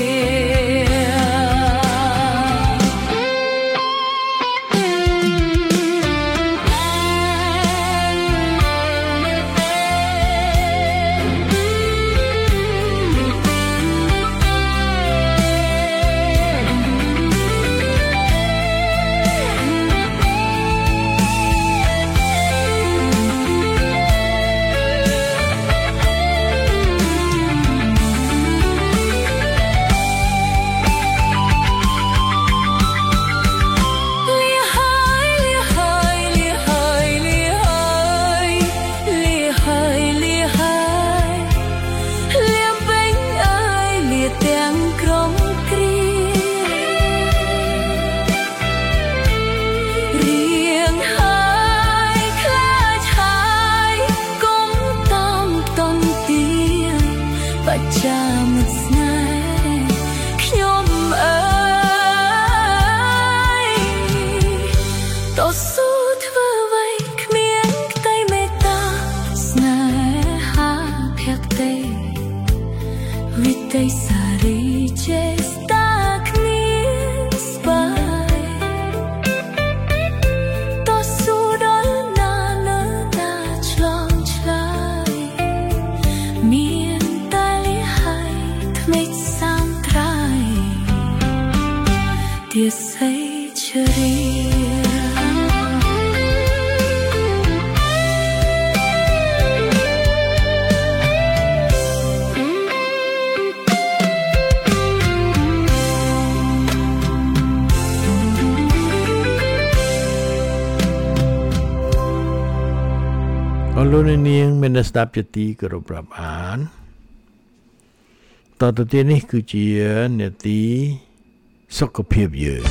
លោកនាងមានស្ដាប់ជាទីគោរពរាប់អានតទៅទៀតនេះគឺជានាទីសុខភាពយើង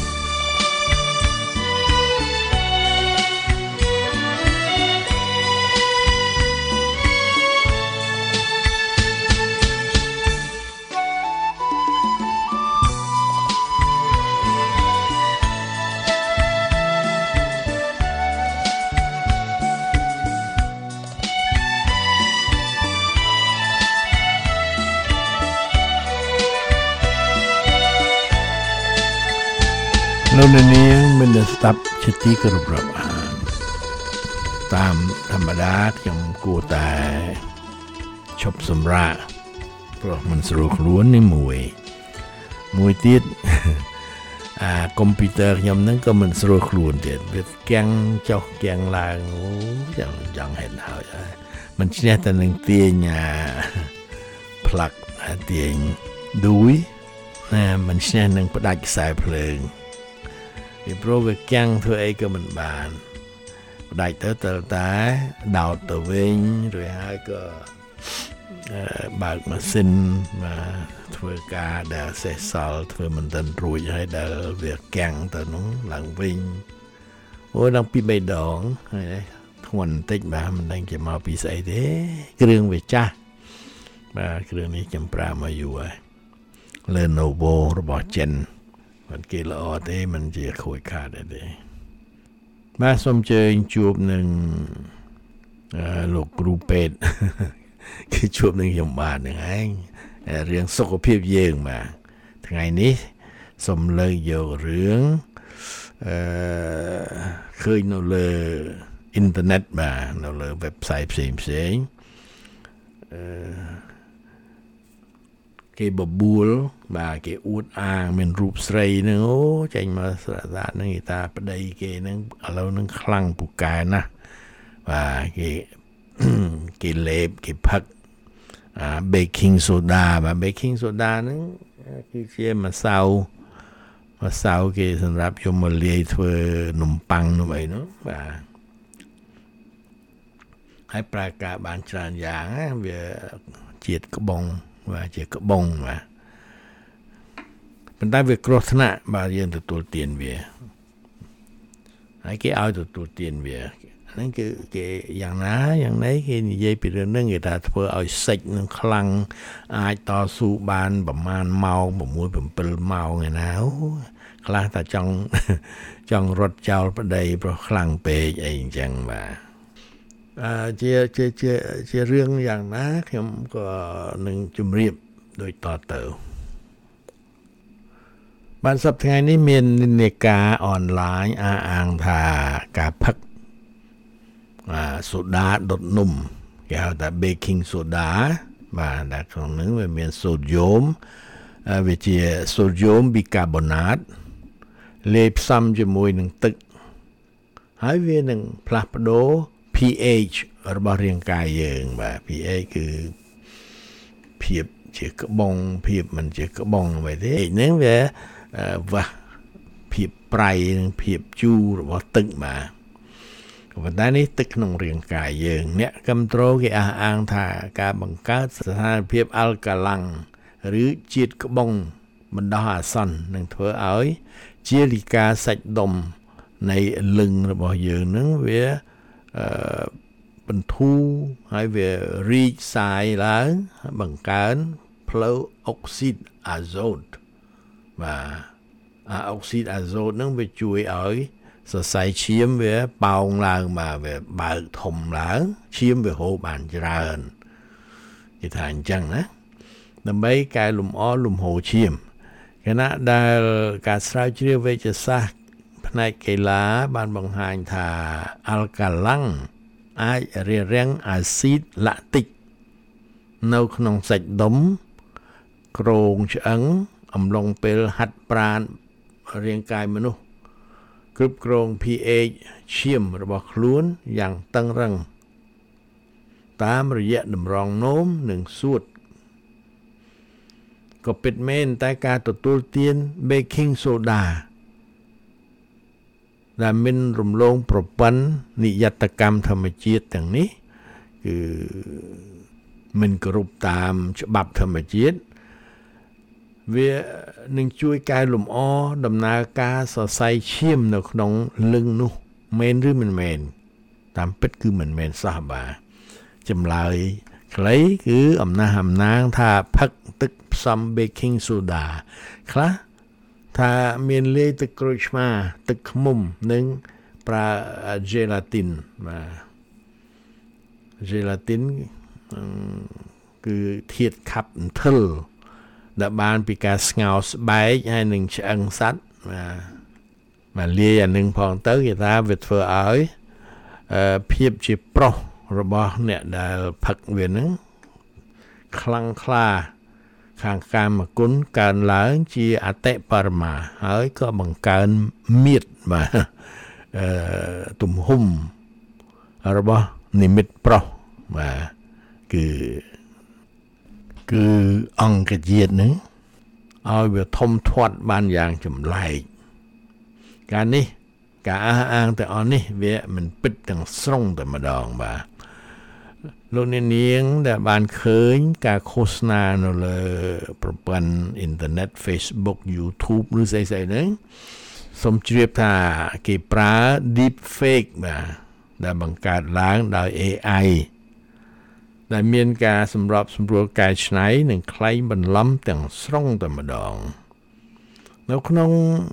លោកនាងមានស្ដាប់ជាទីគោរពរាប់អានតាមធម្មតាខ្ញុំគួរតែឈប់សម្រាកព្រោះមិនស្រួលខ្លួននេះមួយទៀតកុំព្យូទ័រខ្ញុំហ្នឹងក៏មិនស្រួលខ្លួនទៀតវាគាំងចុះគាំងឡើងចង់ហេតុហើយមិនឈ្នះតែនឹងទាញផ្លាក់ទាញឌូយណាមិនឈ្នះនឹងផ្ដាច់ខ្សែភ្លើងពីព្រោះវាគាំងធ្វើអីក៏មិនបានផ្ដាច់ទៅតែដោតទៅវិញរួចហើយក៏បើកម៉ាស៊ីនមកធ្វើការដែលសេះសល់ធ្វើមិនទាន់រួចហើយដែលវាគាំងទៅនោះឡើងវិញដល់ពី3ដងហើយធ្ងន់បន្តិចបាទមិនដឹងជាមកពីស្អីទេគ្រឿងវាចាស់បាទគ្រឿងនេះខ្ញុំប្រើមកយូរហើយ Lenovo របស់ចិនមិនគេល្អទេមិនជាខូចខាតទេបាទសូមអញ្ជើញជួបនឹងលោកគ្រូពេទ្យគឺជួបនឹងខ្ញុំបាទនឹងឯងរឿងសុខភាពយើងបាទថ្ងៃនេះសូមលើកយករឿងឃើញនៅលើអ៊ីនធឺណិតបាទនៅលើ website ផ្សេងគេបបួលបាទគេអួតអាងមានរូបស្រីហ្នឹងអូចេញមកស្រាតាហ្នឹងគេថាប្តីគេហ្នឹងឥឡូវហ្នឹងខ្លាំងពូកែណាស់បាទគេលេបគេផឹកbaking soda បាទ baking soda ហ្នឹងគឺជាម្សៅគេសម្រាប់យកមកលាយធ្វើនំប៉័ងនោះអីនោះបាទហើយប្រើការបានច្រើនយ៉ាងវាជាតិក្បុងបាទជាក្បុងបាទប៉ុន្តែវាគ្រោះថ្នាក់បើយើងទទួលទានវាហើយគេឲ្យទទួលទានវាហ្នឹងគឺគេយ៉ាងណាយ៉ាងណីគេនិយាយពីរឿងហ្នឹងគេថាធ្វើឲ្យសិចនឹងខ្លាំងអាចតស៊ូបានប្រហែលម៉ោង6 7ម៉ោងឯណាខ្លះតែចង់រត់ចោលប្តីព្រោះខ្លាំងពេកអីអញ្ចឹងបាទជារឿងយ៉ាងណាខ្ញុំក៏នឹងជម្រាបដូចតទៅបានសប្តាហ៍ថ្ងៃនេះមាននិន្នាការអនឡាញអះអាងថាការផឹកសូដាដុតនំគេហៅថា baking soda បាទដែលក្នុងនោះវាមានសូដ្យូមវាជាសូដ្យូមប៊ីកាបូណាតលាយផ្សំជាមួយនឹងទឹកហើយវានឹងផ្លាស់ប្ដូរ pH របស់រាងកាយយើងបាទ pH គឺភាពជាក្បងភាពមិនជាក្បងអ្វីទេហ្នឹងវាវាស់ភាពប្រៃនិងភាពជូររបស់ទឹកបាទប៉ុន្តែនេះទឹកក្នុងរាងកាយយើងអ្នកគ្រប់គ្រងគេអះអាងថាការបង្កើតស្ថានភាពអាល់កាឡាំងឬជាតិក្បងបណ្ដោះអាសន្ននឹងធ្វើឲ្យជាលិកាសាច់ដុំនៃលឹងរបស់យើងនឹងវាបន្ធូរហើយវារីកសាយឡើងបង្កើនផ្លូវអុកស៊ីតអាសូតបាទអុកស៊ីតអាសូតនឹងវាជួយឲ្យសរសៃឈាមវាប៉ោងឡើងមកវាបើកធំឡើងឈាមវាហូរបានច្រើនគេថាអញ្ចឹងណាដើម្បីកែលម្អលំហូរឈាមខណៈដែលការស្រាវជ្រាវវេជ្ជសាស្ត្រផ្នែកកីឡាបានបង្ហាញថាអាល់កាឡាំងអាចរារាំងអាស៊ីតឡាក់ទិកនៅក្នុងសាច់ដុំគ្រោងឆ្អឹងអំឡុងពេលហាត់ប្រាណរាងកាយមនុស្សគ្រប់គ្រង pH ឈាមរបស់ខ្លួនយ៉ាងតឹងរ៉ឹងតាមរយៈតម្រងនោមនិងសួតក៏ពិតមែនតែការទទួលទាន baking soda ដែលមានរំលងប្រព័ន្ធនិយតកម្មធម្មជាតិទាំងនេះគឺមិនគ្រប់តាមច្បាប់ធម្មជាតិវានឹងជួយកែលម្អដំណើរការសរសៃឈាមនៅក្នុងលឹងនោះមែនឬមិនមែនតាមពិតគឺមិនមែនសោះបាទចម្លើយខ្លីគឺអំណះអំណាងថាផឹកទឹកផ្សំ baking soda ខ្លះថាមានលាយទឹកក្រូចឆ្មាទឹកឃ្មុំនិងប្រើ gelatin បាទ gelatin គឺធាតុខាប់អន្ទិលដែលបានពីការស្ងោរស្បែកហើយនឹងឆ្អឹងសត្វបាទលាយអានឹងផងទៅគេថាវាធ្វើឲ្យភាពជាប្រុសរបស់អ្នកដែលផឹកវានឹងខ្លាំងក្លាខាងកាមគុណកើនឡើងជាអតិបរមាហើយក៏បង្កើនមៀតបាទទំហំរបស់និមិត្តប្រុសបាទគឺអង្គជាតិនឹងឲ្យវាធំធាត់បានយ៉ាងចម្លែកការនេះការអះអាងទាំងអស់នេះវាមិនពិតទាំងស្រុងតែម្ដងបាទលោកអ្នកនាងដែលបានឃើញការឃោសនានៅលើប្រព័ន្ធអ៊ីនធឺណិត Facebook YouTube ឬស្អីៗហ្នឹងសូមជ្រាបថាគេប្រើ deep fake បាទដែលបង្កើតឡើងដោយ AI ដែលមានការសម្របសម្រួលកែច្នៃនិងក្លែងបន្លំទាំងស្រុងតែម្ដងនៅក្នុង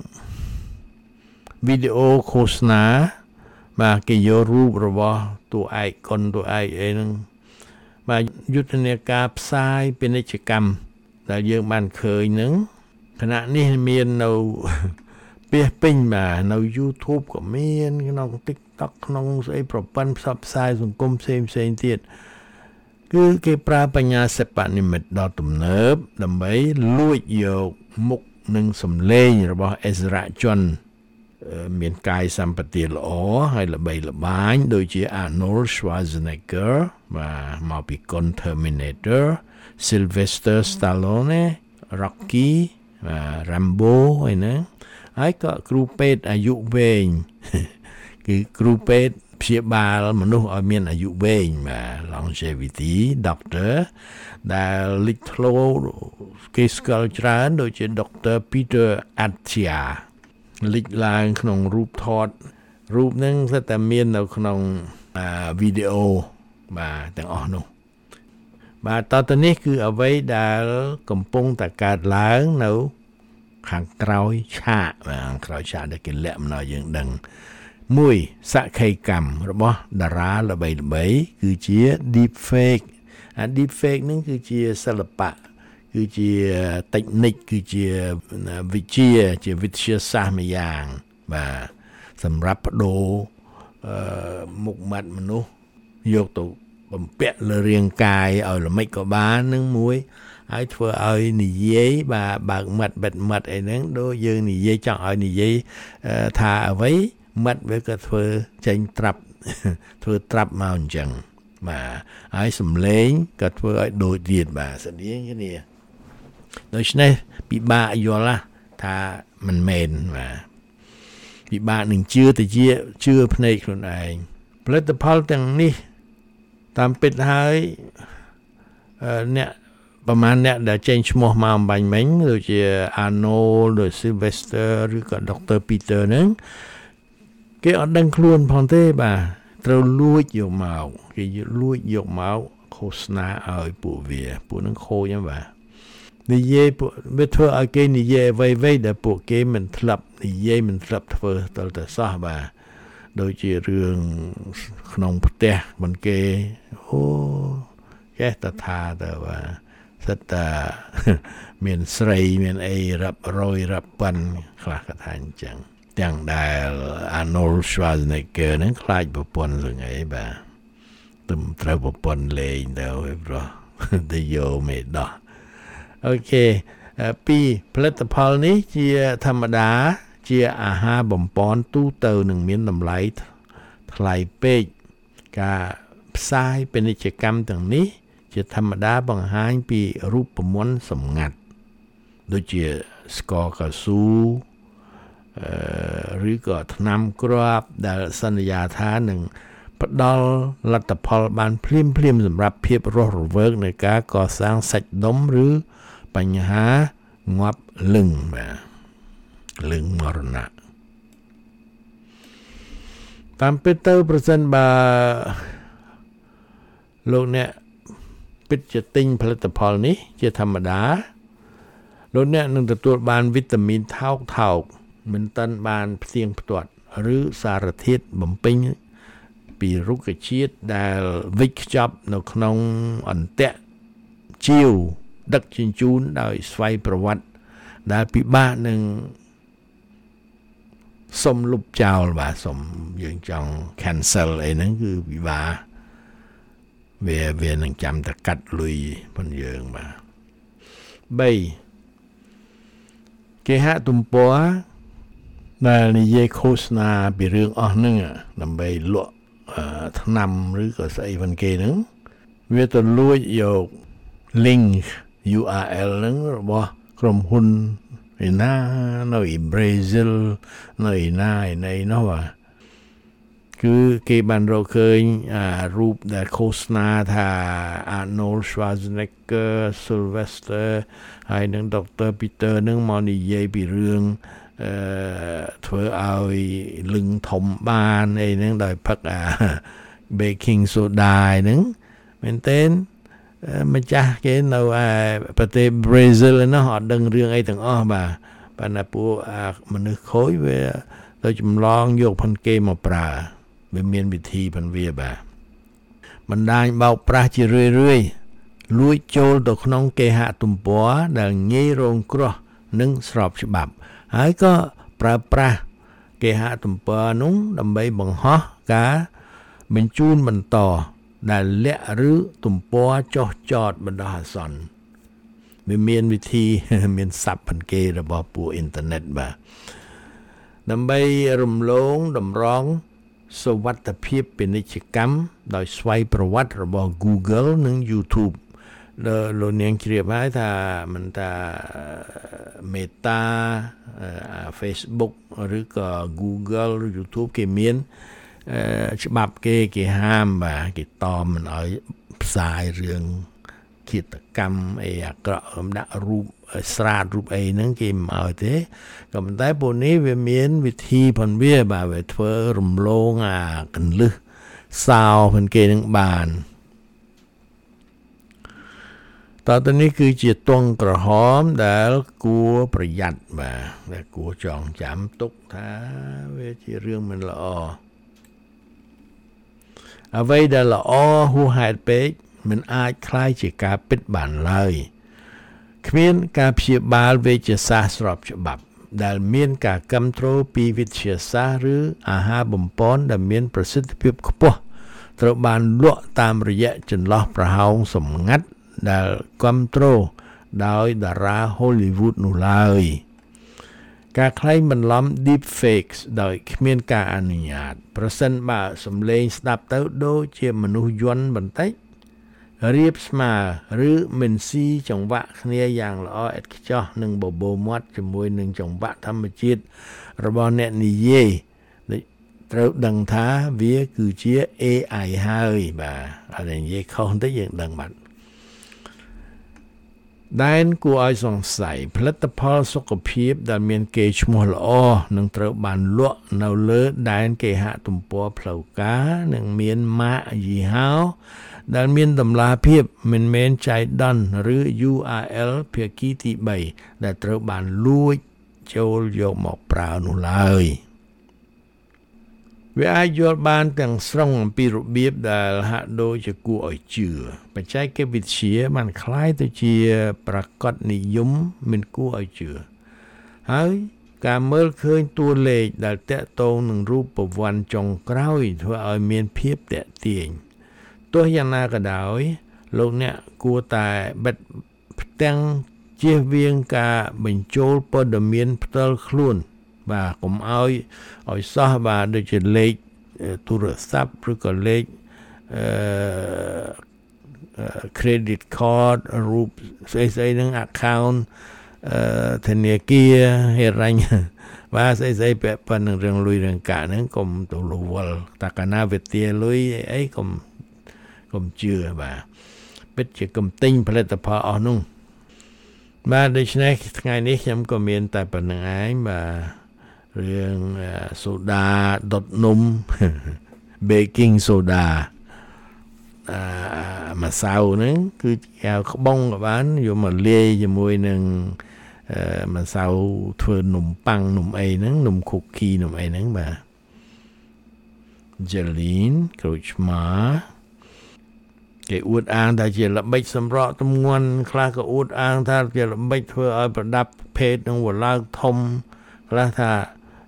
វីដេអូឃោសនាបាទគេយករូបរបស់តួឯកគុណតួឯកអីហ្នឹងបាទយុទ្ធនាការផ្សាយពាណិជ្ជកម្មដែលយើងបានឃើញហ្នឹងខណៈនេះមាននៅពាសពេញបាទនៅ YouTube ក៏មានក្នុង TikTok ក្នុងស្អីប្រព័ន្ធផ្សព្វផ្សាយសង្គមផ្សេងទៀតគឺគេប្រើបញ្ញាសិប្បនិម្មិតដ៏ទំនើបដើម្បីលួចយកមុខនិងសម្លេងរបស់អិសរាជជនមានកាយសម្បទាល្អហើយល្បីល្បាញដូចជា Arnold Schwarzenegger បាទមកពីគុន Terminator Sylvester Stallone Rocky Rambo ហើយណាហើយក៏គ្រូពេទ្យអាយុវែងគឺគ្រូពេទ្យព្យាបាលមនុស្សឲ្យមានអាយុវែងបាទ longevity doctor ដែលលេចធ្លោគេស្គាល់ច្រើនដូចជា Dr. Peter Attia លេចឡើងក្នុងរូបថតរូបហ្នឹងស្ថិតតែមាននៅក្នុងវីដេអូបាទទាំងអស់នោះបាទតទៅនេះគឺអ្វីដែលកំពុងតែកើតឡើងនៅខាងក្រោយឆាកបាទខាងក្រោយឆាកដែលគេលាក់មកឲ្យយើងដឹងមួយសក្ខីកម្មរបស់តារាល្បីៗគឺជា deep fake deep fake ហ្នឹងគឺជាសិល្បៈគឺជា technique គឺជាវិទ្យាជាវិទ្យាសាស្ត្រមួយយ៉ាងបាទសម្រាប់បដូរមុខមាត់មនុស្សយកទៅបំពាក់លើរាងកាយឲ្យល្មិចក៏បាននឹងមួយហើយធ្វើឲ្យនិយាយបាទបើកមាត់បិទមាត់អីហ្នឹងដូចយើងនិយាយចង់ឲ្យនិយាយថាអ្វីមាត់វាក៏ធ្វើចេញត្រាប់ធ្វើត្រាប់មកអញ្ចឹងបាទហើយសំឡេងក៏ធ្វើឲ្យដូចទៀតបាទស្តៀងគ្នាដូច្នេះពិបាកយល់ថាមិនមែនបាទពិបាកនឹងជឿទៅជាជឿភ្នែកខ្លួនឯងផលិតផលទាំងនេះតាមពិតហើយអ្នកប្រហែលអ្នកដែលចេញឈ្មោះមកអំបញ្ញមិញដូចជា Arnold ឬ Sylvester ឬក៏ Dr. Peter ហ្នឹងគេអត់ដឹងខ្លួនផងទេបាទត្រូវលួចយកមកគេលួចយកមកឃោសនាឲ្យពួកហ្នឹងខូចហ្នឹងបាទនិយាយពួកវាធ្វើឲ្យគេនិយាយអ្វីៗដែលពួកគេមិនធ្លាប់និយាយមិនធ្លាប់ធ្វើតលតែសោះបាទដូចជារឿងក្នុងផ្ទះមិនគេអូចេះតែថាទៅបាទសិតតាមានស្រីមានអីរាប់រយរាប់ពាន់ខ្លះក៏ថាអញ្ចឹងទាំងដែល Arnold Schwarzenegger ហ្នឹងខ្លាចប្រពន្ធស្ងអីបាទទំត្រូវប្រពន្ធលេងទៅព្រោះទៅយកមេដោះអូខេពីផលិតផលនេះជាធម្មតាជាអាហារបំពន់ទូទៅនឹងមានតម្លៃថ្លៃពេកការផ្សាយពាណិជ្ជកម្មទាំងនេះជាធម្មតាបង្ហាញពីរូបមន្តសម្ងាត់ដូចជាស្ករកៅស៊ូឬក៏ថ្នាំគ្រាប់ដែលសន្យាថានឹងផ្ដល់លទ្ធផលបានភ្លាមសម្រាប់ភាពរស់រវើកនៃការកសាងសាច់ដុំឬបញ្ហាងាប់លឹងបាទលឹងមរណៈតាមពិតទៅប្រសិនបើលោកអ្នកពិតជាទិញផលិតផលនេះជាធម្មតាលោកអ្នកនឹងទទួលបានវីតាមីនថោកមិនតាន់បានផ្ទៀងផ្ទាត់ឬសារធាតុបំពេញពីរុក្ខជាតិដែលវិចខ្ចប់នៅក្នុងអន្ទាក់ជាវដឹកជញ្ជូនដោយស្វ័យប្រវត្តិដែលពិបាកនឹងសុំលុបចោលបាទសុំយើងចង់ cancel អីហ្នឹងគឺពិបាកវានឹងចាំតែកាត់លុយប៉ុនយើងបាទ3គេហទំព័រដែលនិយាយឃោសនាពីរឿងអស់ហ្នឹងដើម្បីលក់ថ្នាំឬក៏ស្អីវិញគេហ្នឹងវាទៅលួចយក link URL ហ្នឹងរបស់ក្រុមហ៊ុនឯណានៅប្រេស៊ីលនៅឯណានោះបាទគឺគេបានរកឃើញរូបដែលឃោសនាថា Arnold Schwarzenegger Sylvester ហើយនឹង Dr. Peter នឹងមកនិយាយពីរឿងធ្វើឲ្យលឹងធំបានអីហ្នឹងដោយផឹកbaking soda ហ្នឹងមែនទេម្ចាស់គេនៅប្រទេសប្រេស៊ីលនោះអត់ដឹងរឿងអីទាំងអស់បាទប៉ុន្តែពួកមនុស្សខូចវាទៅចម្លងយកផនគេមកប្រើវាមានវិធីផនវាបាទបណ្ដាញបោកប្រាស់ជារឿយលួចចូលទៅក្នុងគេហទំព័រដែលងាយរងគ្រោះនិងស្របច្បាប់ហើយក៏ប្រើប្រាស់គេហទំព័រនោះដើម្បីបង្ហោះការបញ្ជូនបន្តដែលលាក់ឬទំព័រចុះចតបណ្ដោះអាសន្នវាមានវិធីមានស័ព្ទផនគេរបស់ពួកអ៊ីនធឺណិតបាទដើម្បីរំលងតម្រង់សុវត្ថិភាពពាណិជ្ជកម្មដោយស្វ័យប្រវត្តិរបស់ Google និង YouTube លោកនាងជ្រាបហើយថាមិនថា Meta Facebook ឬក៏ Google ឬ YouTube គេមានច្បាប់គេហាមបាទគេតមមិនឲ្យផ្សាយរឿងឃាតកម្មអីអាក្រក់ដាក់រូបស្រាតរូបអីហ្នឹងគេមិនឲ្យទេក៏ប៉ុន្តែពួកនេះវាមានវិធីផងវាបាទវាធ្វើរំលងកន្លឹះសោផងគេនឹងបានតទៅនេះគឺជាទង់ក្រហមដែលគួរប្រយ័ត្នបាទដែលគួរចងចាំទុកថាវាជារឿងមិនល្អអ្វីដែលល្អហួសហេតុពេកមិនអាចคล้ายជាការពិតបានឡើយគ្មានការព្យាបាលវេជ្ជសាស្ត្រស្របច្បាប់ដែលមានការគ្រប់គ្រងពីវិទ្យាសាស្ត្រឬអាហារបំពន់ដែលមានប្រសិទ្ធភាពខ្ពស់ត្រូវបានលក់តាមរយៈចន្លោះប្រហោងសម្ងាត់ដែលគ្រប់គ្រងដោយតារា Hollywood នោះឡើយការក្លែងបន្លំ deep fakes ដោយគ្មានការអនុញ្ញាតប្រសិនបើសំឡេងស្ដាប់ទៅដូចជាមនុស្សយន្តបន្តិចរៀបស្មើឬមិនស៊ីចង្វាក់គ្នាយ៉ាងល្អឥតខ្ចោះនឹងបបោមាត់ជាមួយនឹងចង្វាក់ធម្មជាតិរបស់អ្នកនិយាយត្រូវដឹងថាវាគឺជា AI ហើយបាទអត់និយាយខុសបន្តិចយើងដឹងបាត់ដែនគួរឲ្យសង្ស័យផលិតផលសុខភាពដែលមានកេរ្តិ៍ឈ្មោះល្អនឹងត្រូវបានលក់នៅលើដែនគេហទំព័រផ្លូវការនិងមានម៉ាកយីហោដែលមានតម្លាភាពមិនមែនចៃដន្យឬ URL ភាគីទី3ដែលត្រូវបានលួចចូលយកមកប្រើនោះឡើយវាអាចយល់បានទាំងស្រុងអំពីរបៀបដែលហាក់ដូចជាគួរឲ្យជឿបច្ចេកវិទ្យាបានคล้ายទៅជាប្រកបនិយមមិនគួរឲ្យជឿហើយការមើលឃើញតួលេខដែលតាក់ទងនឹងរូបវ័ន្តចុងក្រោយធ្វើឲ្យមានភាពតាក់ទាញទោះយ៉ាងណាក៏ដោយលោកអ្នកគួរតែបិទផ្ទាំងជៀសវាងការបញ្ចូលព័ត៌មានផ្ទាល់ខ្លួនបាទកុំឲ្យសោះបាទដូចជាលេខទូរស័ព្ទឬក៏លេខcredit card រូបស្អីៗនឹង account ធនាគារហេរញ្ញបាទស្អីៗពាក់ព័ន្ធនឹងរឿងលុយរឿងកាក់ហ្នឹងកុំទៅរវល់តាកាណាវិទ្យាលុយអីកុំជឿបាទពិតជាកុំទិញផលិតផលអស់នោះបាទដូច្នេះថ្ងៃនេះខ្ញុំក៏មានតែប៉ុណ្្នឹងឯងបាទរឿងសូដាដុតនំ baking soda ម្សៅហ្នឹងគឺគេក្បងក៏បានយកមកលាយជាមួយនឹងម្សៅធ្វើនំប៉័ងនំអីហ្នឹងនំខូគីនំអីហ្នឹងបាទ Jeline ក្រូចឆ្មាគេអួតអាងថាជាល្បិចសម្រក់ទម្ងន់ខ្លះក៏អួតអាងថាជាល្បិចធ្វើឲ្យប្រដាប់ភេទនឹងវឡើងធំខ្លះថា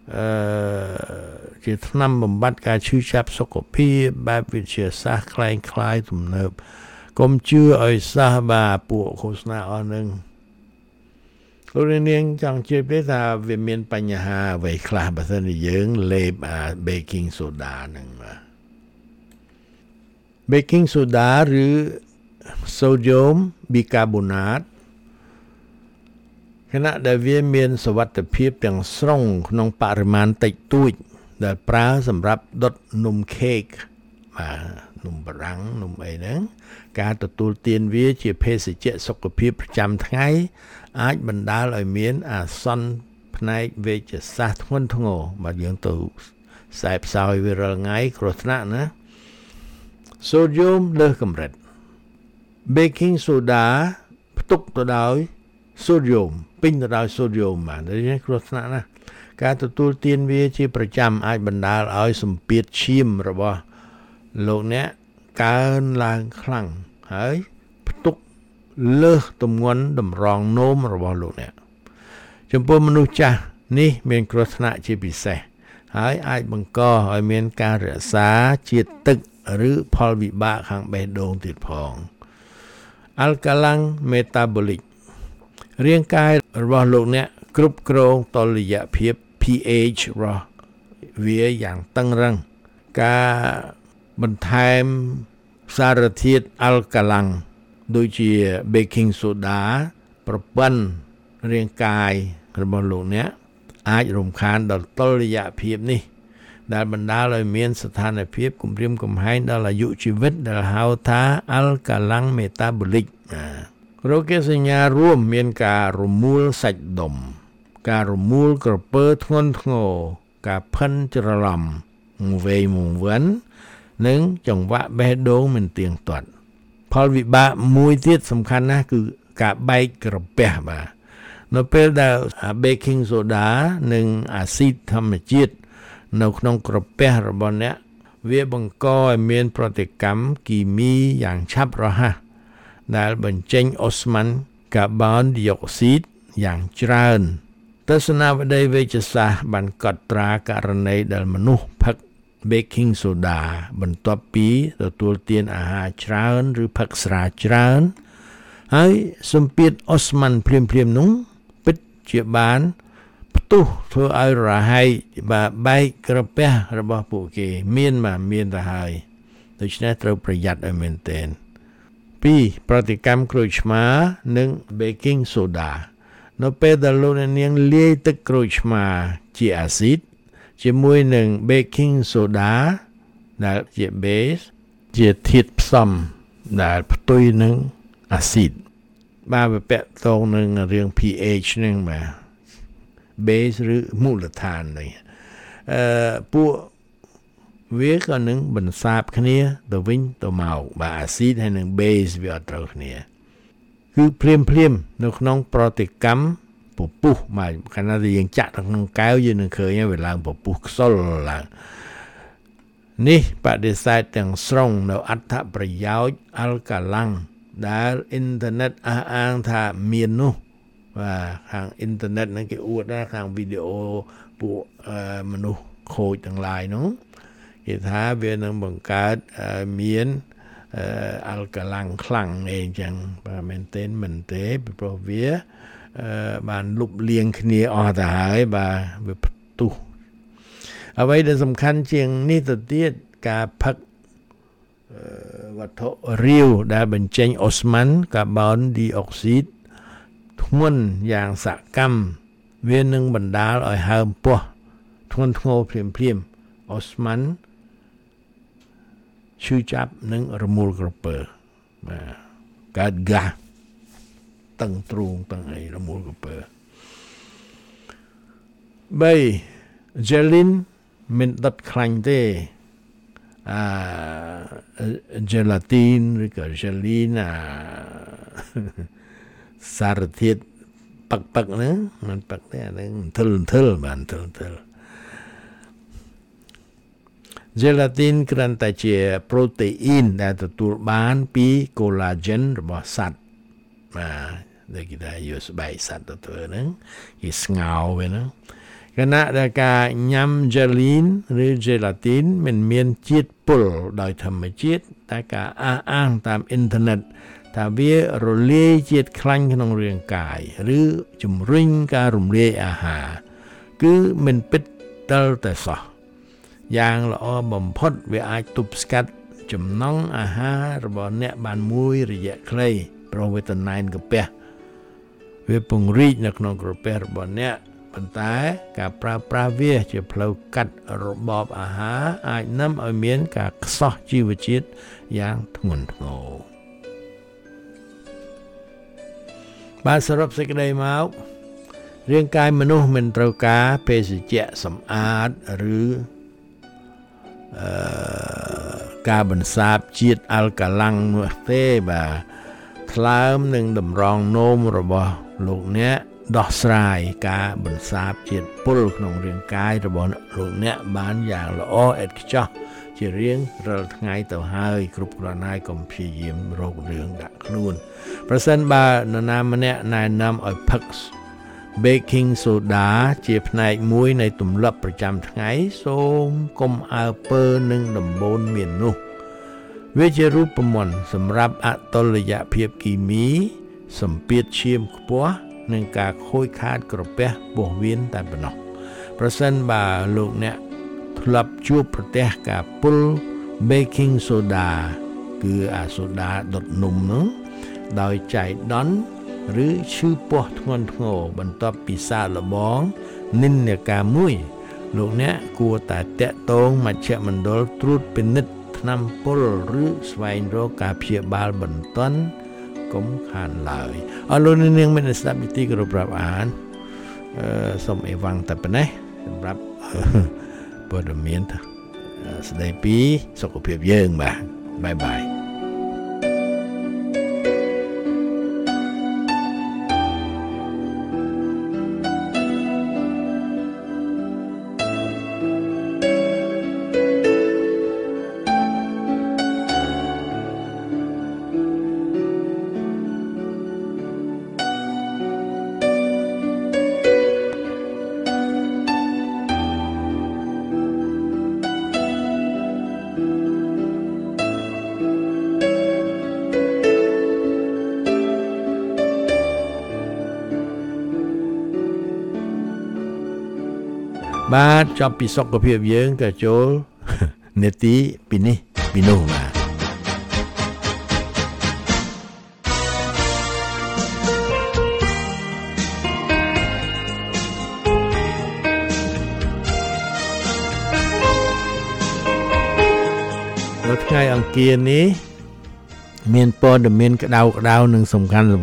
ជាថ្នាំបំបត្តិការឈឺចាប់សុខភាពបែបវិទ្យាសាស្ត្រคล้ายទំនើបកុំជឿឲ្យសោះបាទពួកឃោសនាអស់នឹងលោកនាងចង់ជឿទេថាវាមានបញ្ហាអ្វីខ្លះបើសិនជាយើងលេបbaking soda ហ្នឹងបាទ baking soda ឬ sodium bicarbonate ខណៈដែលវាមានសុវត្ថិភាពទាំងស្រុងក្នុងបរិមាណតិចតួចដែលប្រើសម្រាប់ដុតនំខេកបាទនំបារាំងនំអីហ្នឹងការទទួលទានវាជាភេសជ្ជៈសុខភាពប្រចាំថ្ងៃអាចបណ្ដាលឲ្យមានអាសន្នផ្នែកវេជ្ជសាស្ត្រធ្ងន់ធ្ងរបើយើងទៅខ្សែផ្សោយវារាល់ថ្ងៃគ្រោះថ្នាក់ណាសូដ្យូមលើសកម្រិត baking soda ផ្ទុកទៅដោយសូដ្យូមពេញទៅដោយសូដ្យូមបាទនេះគ្រោះថ្នាក់ណាការទទួលទានវាជាប្រចាំអាចបណ្ដាលឲ្យសម្ពាធឈាមរបស់លោកអ្នកកើនឡើងខ្លាំងហើយផ្ទុកលើសទម្ងន់តម្រងនោមរបស់លោកអ្នកចំពោះមនុស្សចាស់នេះមានគ្រោះថ្នាក់ជាពិសេសហើយអាចបង្កឲ្យមានការរក្សាជាតិទឹកឬផលវិបាកខាងបេះដូងទៀតផង Alkaline metabolic រាងកាយរបស់លោកអ្នកគ្រប់គ្រងតុល្យភាព pH របស់វាយ៉ាងតឹងរ៉ឹងការបន្ថែមសារធាតុ Alkaline ដូចជា baking soda ប្រព័ន្ធរាងកាយរបស់លោកអ្នកអាចរំខានដល់តុល្យភាពនេះដែលបណ្ដាលឲ្យមានស្ថានភាពគំរាមកំហែងដល់អាយុជីវិតដែលហៅថា Alkaline metabolic រោគសញ្ញារួមមានការរមូលសាច់ដុំការរមូលក្រពើធ្ងន់ធ្ងរការផិនច្រឡំវេងវង្វិននិងចង្វាក់បេះដូងមិនទៀងទាត់ផលវិបាកមួយទៀតសំខាន់ណាស់គឺការបែកក្រពះបាទនៅពេលដែល baking soda និងអាស៊ីតធម្មជាតិនៅក្នុងក្រពះរបស់អ្នកវាបង្កឲ្យមានប្រតិកម្មគីមីយ៉ាងឆាប់រហ័សដែលបញ្ចេញអូស្មန်កាបូនឌីអុកស៊ីតយ៉ាងច្រើនទស្សនាវដ្តីវេជ្ជសាស្ត្របានកត់ត្រាករណីដែលមនុស្សផឹក baking soda បន្ទាប់ពីទទួលទានអាហារច្រើនឬផឹកស្រាច្រើនហើយសម្ពាធអូស្មန်ភ្លាមៗនោះពិតជាបានផ្ទុះធ្វើឲ្យរហ័យបែកក្រពះរបស់ពួកគេមានទៅហើយដូច្នេះត្រូវប្រយ័ត្នឲ្យមែនទែន2ប្រតិកម្មក្រូចឆ្មានិង baking soda នៅពេលដែលលោកអ្នកនាងលាយទឹកក្រូចឆ្មាជាអាស៊ីតជាមួយនឹង baking soda ដែលជា base ជាធាតុផ្សំដែលផ្ទុយនឹងអាស៊ីតបាទវាពាក់ទងនឹងរឿង pH ហ្នឹងបាទ base ឬមូលដ្ឋាននេះពួកវាក៏នឹងបន្សាបគ្នាទៅវិញទៅមកបាទអាស៊ីតហើយនឹង base វាអត់ត្រូវគ្នាគឺភ្លាមនៅក្នុងប្រតិកម្មពពុះបាទខណៈដែលយើងចាក់ក្នុងកែវយើងនឹងឃើញវាឡើងពពុះខ្សុលឡើងនេះបដិសេធទាំងស្រុងនៅអត្ថប្រយោជន៍អាល់កាឡាំងដែលអ៊ីនធឺណិតអះអាងថាមាននោះបាទខាងអ៊ីនធឺណិតហ្នឹងគេអួតណាខាងវីដេអូពួកមនុស្សខូចទាំងឡាយនោះគេថាវានឹងបង្កើតមានអាល់កាឡាំងខ្លាំងអីចឹងបាទមែនទេមិនទេពីព្រោះវាបានលុបលាងគ្នាអស់ទៅហើយបាទវាផ្ទុះអ្វីដែលសំខាន់ជាងនេះទៅទៀតការផឹកវត្ថុរាវដែលបញ្ចេញអូស្មန်កាបូនឌីអុកស៊ីតធ្ងន់យ៉ាងសកម្មវានឹងបណ្ដាលឲ្យហើមពោះធ្ងន់ធ្ងរភ្លាមអូស្មန်ឈឺចាប់និងរមូលក្រពើបាទកើតហ្គាសតឹងទ្រូងតឹងអីរមូលក្រពើ3 gelin មិនដុតខ្លាញ់ទេgelatin ឬក៏ gelin សារធាតុប៉ឹកហ្នឹងមិនប៉ឹកទេអាហ្នឹងធិលបានធិល gelatin គ្រាន់តែជា protein ដែលទទួលបានពី collagen របស់សត្វបាទដែលគេថាយកស្បែកសត្វទៅធ្វើហ្នឹងគេស្ងោរវាហ្នឹងខណៈដែលការញ៉ាំ gelin ឬ gelatin មិនមានជាតិពុលដោយធម្មជាតិតែការអះអាងតាមអ៊ីនធឺណិតថាវារលាយជាតិខ្លាញ់ក្នុងរាងកាយឬជំរុញការរំលាយអាហារគឺមិនពិតទៅតែសោះយ៉ាងល្អបំផុតវាអាចទប់ស្កាត់ចំណង់អាហាររបស់អ្នកបានមួយរយៈខ្លីព្រោះវាតំណែនក្រពះវាពង្រីកនៅក្នុងក្រពះរបស់អ្នកប៉ុន្តែការប្រើប្រាស់វាជាផ្លូវកាត់របបអាហារអាចនាំឲ្យមានការខ្សោះជីវជាតិយ៉ាងធ្ងន់ធ្ងរបាទសរុបសេចក្តីមករាងកាយមនុស្សមិនត្រូវការភេសជ្ជៈសម្អាតឬការបន្សាបជាតិអាល់កាឡាំងនោះទេបាទថ្លើមនិងតម្រងនោមរបស់លោកអ្នកដោះស្រាយការបន្សាបជាតិពុលក្នុងរាងកាយរបស់លោកអ្នកបានយ៉ាងល្អឥតខ្ចោះជារៀងរាល់ថ្ងៃទៅហើយគ្រប់គ្រាន់ហើយកុំព្យាយាមរករឿងដាក់ខ្លួនប្រសិនបើនរណាម្នាក់ណែនាំឲ្យផឹក baking soda ជាផ្នែកមួយនៃទម្លាប់ប្រចាំថ្ងៃសូមកុំអើពើនឹងដំបូន្មាននោះវាជារូបមន្តសម្រាប់អតុល្យភាពគីមីសម្ពាធឈាមខ្ពស់និងការខូចខាតក្រពះពោះវៀនតែប៉ុណ្ណោះប្រសិនបើលោកអ្នកធ្លាប់ជួបប្រទះការពុល baking soda គឺអាសូដាដុតនំនោះដោយចៃដន្យឬឈឺពោះធ្ងន់ធ្ងរបន្ទាប់ពីសាកល្បងនិន្នាការមួយលោកអ្នកគួរតែតាក់ទងមជ្ឈមណ្ឌលត្រួតពិនិត្យថ្នាំពុលឬស្វែងរកការព្យាបាលបន្ទាន់កុំខានឡើយអរលោកនាងមានស្ដាប់នីតិគោរពរាប់អានសូមអីវ៉ាំងតែប៉ុណ្ណេះសម្រាប់ព័ត៌មានស្ដីពីសុខភាពយើងបាទបាយបាយបាទចប់ពីសុខភាពយើងក៏ចូលនេតិពីនេះពីនោះបាទនៅថ្ងៃអង្គារនេះមានព័ត៌មានក្តៅនិងសំខាន់3 4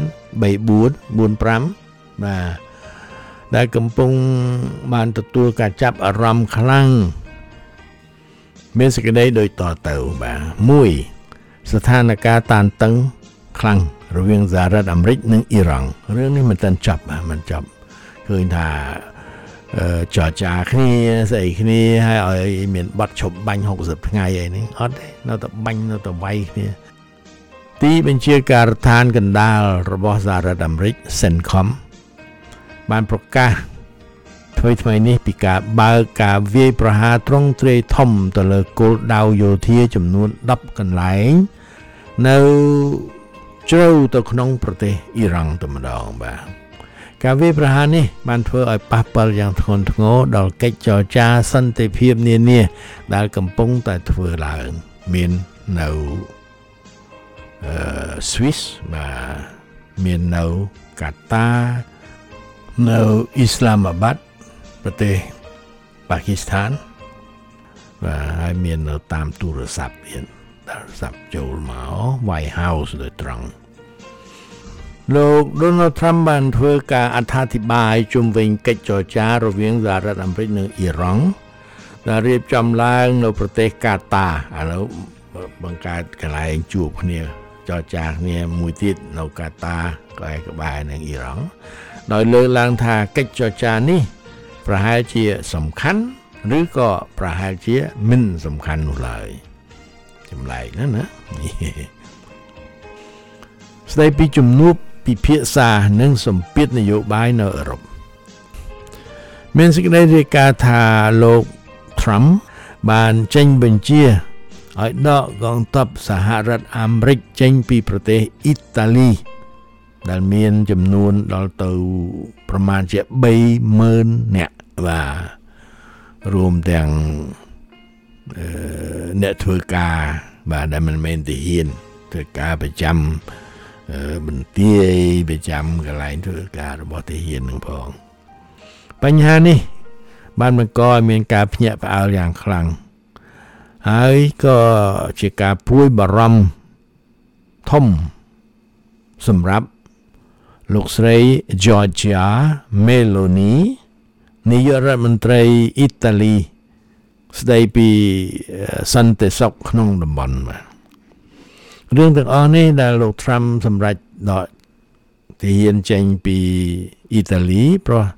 5បាទដែលកំពុងបានទទួលការចាប់អារម្មណ៍ខ្លាំងមានសេចក្តីដូចតទៅបាទ1ស្ថានភាពតានតឹងខ្លាំងរវាងសហរដ្ឋអាមេរិកនិងអ៊ីរ៉ង់រឿងនេះមិនទាន់ចប់មិនចប់ឃើញថាចរចាគ្នាស្អីគ្នាហើយឲ្យមានបាត់ឈប់បាញ់60ថ្ងៃអីនេះអត់ទេនៅតែបាញ់នៅតែវាយគ្នាទីបញ្ជាការដ្ឋានកណ្ដាលរបស់សហរដ្ឋអាមេរិក CENTCOM បានប្រកាសថ្មីនេះពីការបើកការវាយប្រហារទ្រង់ទ្រាយធំទៅលើគោលដៅយោធាចំនួន10កន្លែងនៅជ្រៅទៅក្នុងប្រទេសអ៊ីរ៉ង់តែម្ដងបាទការវាយប្រហារនេះបានធ្វើឲ្យប៉ះពាល់យ៉ាងធ្ងន់ធ្ងរដល់កិច្ចចរចាសន្តិភាពនានាដែលកំពុងតែធ្វើឡើងមាននៅ Swiss បាទមាននៅកាតានៅអ៊ីស្លាមាបាត់ប្រទេសប៉ាគីស្ថានបាទហើយមាននៅតាមទូរស័ព្ទទៀតទូរស័ព្ទចូលមក White House ដោយត្រង់លោក Donald Trump បានធ្វើការអត្ថាធិប្បាយជុំវិញកិច្ចចរចារវាងសហរដ្ឋអាមេរិកនិងអ៊ីរ៉ង់ដែលរៀបចំឡើងនៅប្រទេសកាតាឥឡូវបង្កើតកន្លែងជួបគ្នាចរចាគ្នាមួយទៀតនៅកាតាក្បែរនឹងអ៊ីរ៉ង់ដោយលើកឡើងថាកិច្ចចរចានេះប្រហែលជាសំខាន់ឬក៏ប្រហែលជាមិនសំខាន់នោះឡើយចម្លែកណាស្ដីពីជំនួបពិភាក្សានិងសម្ពាធនយោបាយនៅអឺរ៉ុបមានសេចក្តីរាយការណ៍ថាលោក Trump បានចេញបញ្ជាឲ្យដកកងទ័ពសហរដ្ឋអាមេរិកចេញពីប្រទេសអ៊ីតាលីដែលមានចំនួនដល់ទៅប្រមាណជា 30,000 នាក់បាទរួមទាំងអ្នកធ្វើការបាទដែលមិនមែនទាហានធ្វើការប្រចាំបន្ទាយប្រចាំកន្លែងធ្វើការរបស់ទាហាននឹងផងបញ្ហានេះបានបង្កឲ្យមានការភ្ញាក់ផ្អើលយ៉ាងខ្លាំងហើយក៏ជាការព្រួយបារម្ភធំសម្រាប់លោកស្រី Giorgia Meloni នាយករដ្ឋមន្ត្រីអ៊ីតាលីស្ដីពីសន្តិសុខក្នុងតំបន់បាទរឿងទាំងអស់នេះដែលលោក Trump សម្រេចដកទាហានចេញពីអ៊ីតាលីព្រោះ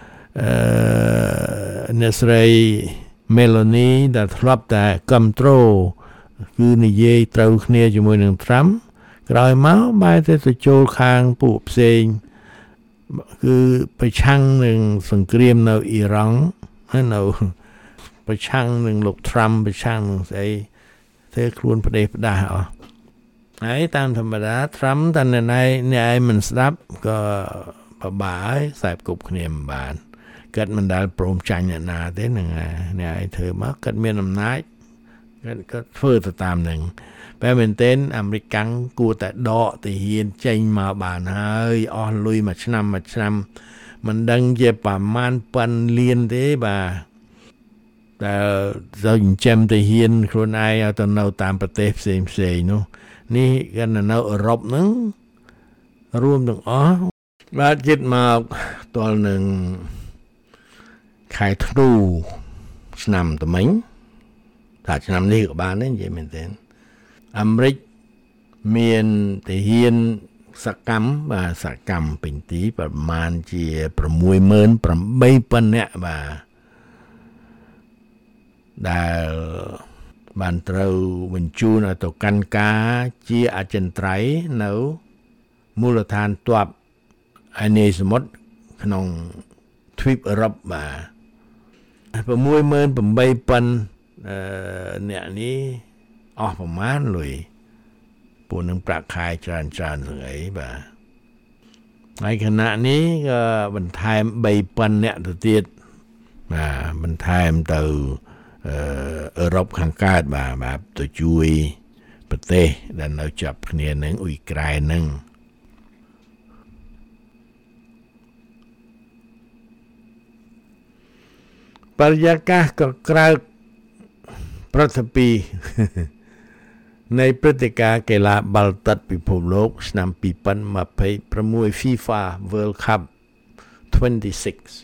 អ្នកស្រី Meloni ដែលធ្លាប់តែគ្រប់គ្រងគឺនិយាយត្រូវគ្នាជាមួយនឹង Trump ក្រោយមកបែរទៅចូលខាងពួកផ្សេងគឺប្រឆាំងនឹងសង្គ្រាមនៅអ៊ីរ៉ង់ហើយនៅប្រឆាំងនឹងលោក Trump ប្រឆាំងនឹងស្អីធ្វើខ្លួនផ្ដេសផ្ដាស់អស់ហើយតាមធម្មតា Trump តែអ្នកឯងមិនស្ដាប់ក៏បបាយខ្សែគប់គ្នាមិនបានគាត់មិនដែលព្រមចាញ់អ្នកណាទេហ្នឹងអ្នកឯងធ្វើមកគាត់មានអំណាចគាត់ធ្វើទៅតាមហ្នឹងបែបមែនទែនអាមេរិកកាំងគួរតែដកទាហានចេញមកបានហើយអស់លុយមួយឆ្នាំមិនដឹងជាប្រមាណប៉ុនលានទេបាទតែទៅចិញ្ចឹមទាហានខ្លួនឯងឲ្យទៅនៅតាមប្រទេសផ្សេងនោះនេះគាត់នៅអឺរ៉ុបហ្នឹងរួមទាំងអស់បាទចិត្តមកតលនឹងខែធ្នូឆ្នាំត្មិញថាឆ្នាំនេះក៏បានដែរនិយាយមែនទេអាមេរិកមានទាហានសកម្មពេញទីប្រមាណជា 68,000 នាក់បាទដែលបានត្រូវបញ្ជូនឲ្យទៅកាន់ការជាអចិន្ត្រៃយ៍នៅមូលដ្ឋានទ័ពឯនេសមុទ្រក្នុងទ្វីបអឺរ៉ុបបាទ 68,000 អ្នកនេះអស់ប្រមាណលុយពួកនឹងប្រាក់ខែច្រើនស្អីបាទហើយខណៈនេះក៏បន្ថែម 3,000 អ្នកទៅទៀតបន្ថែមទៅអឺរ៉ុបខាងកើតបាទទៅជួយប្រទេសដែលនៅចាប់គ្នានឹងអ៊ុយក្រែននឹងបរិយាកាសក៏ក្រៅប្រតិពីនៃព្រឹត្តិការណ៍កីឡាបាល់ទាត់ពិភពលោកឆ្នាំ2026 FIFA World Cup 26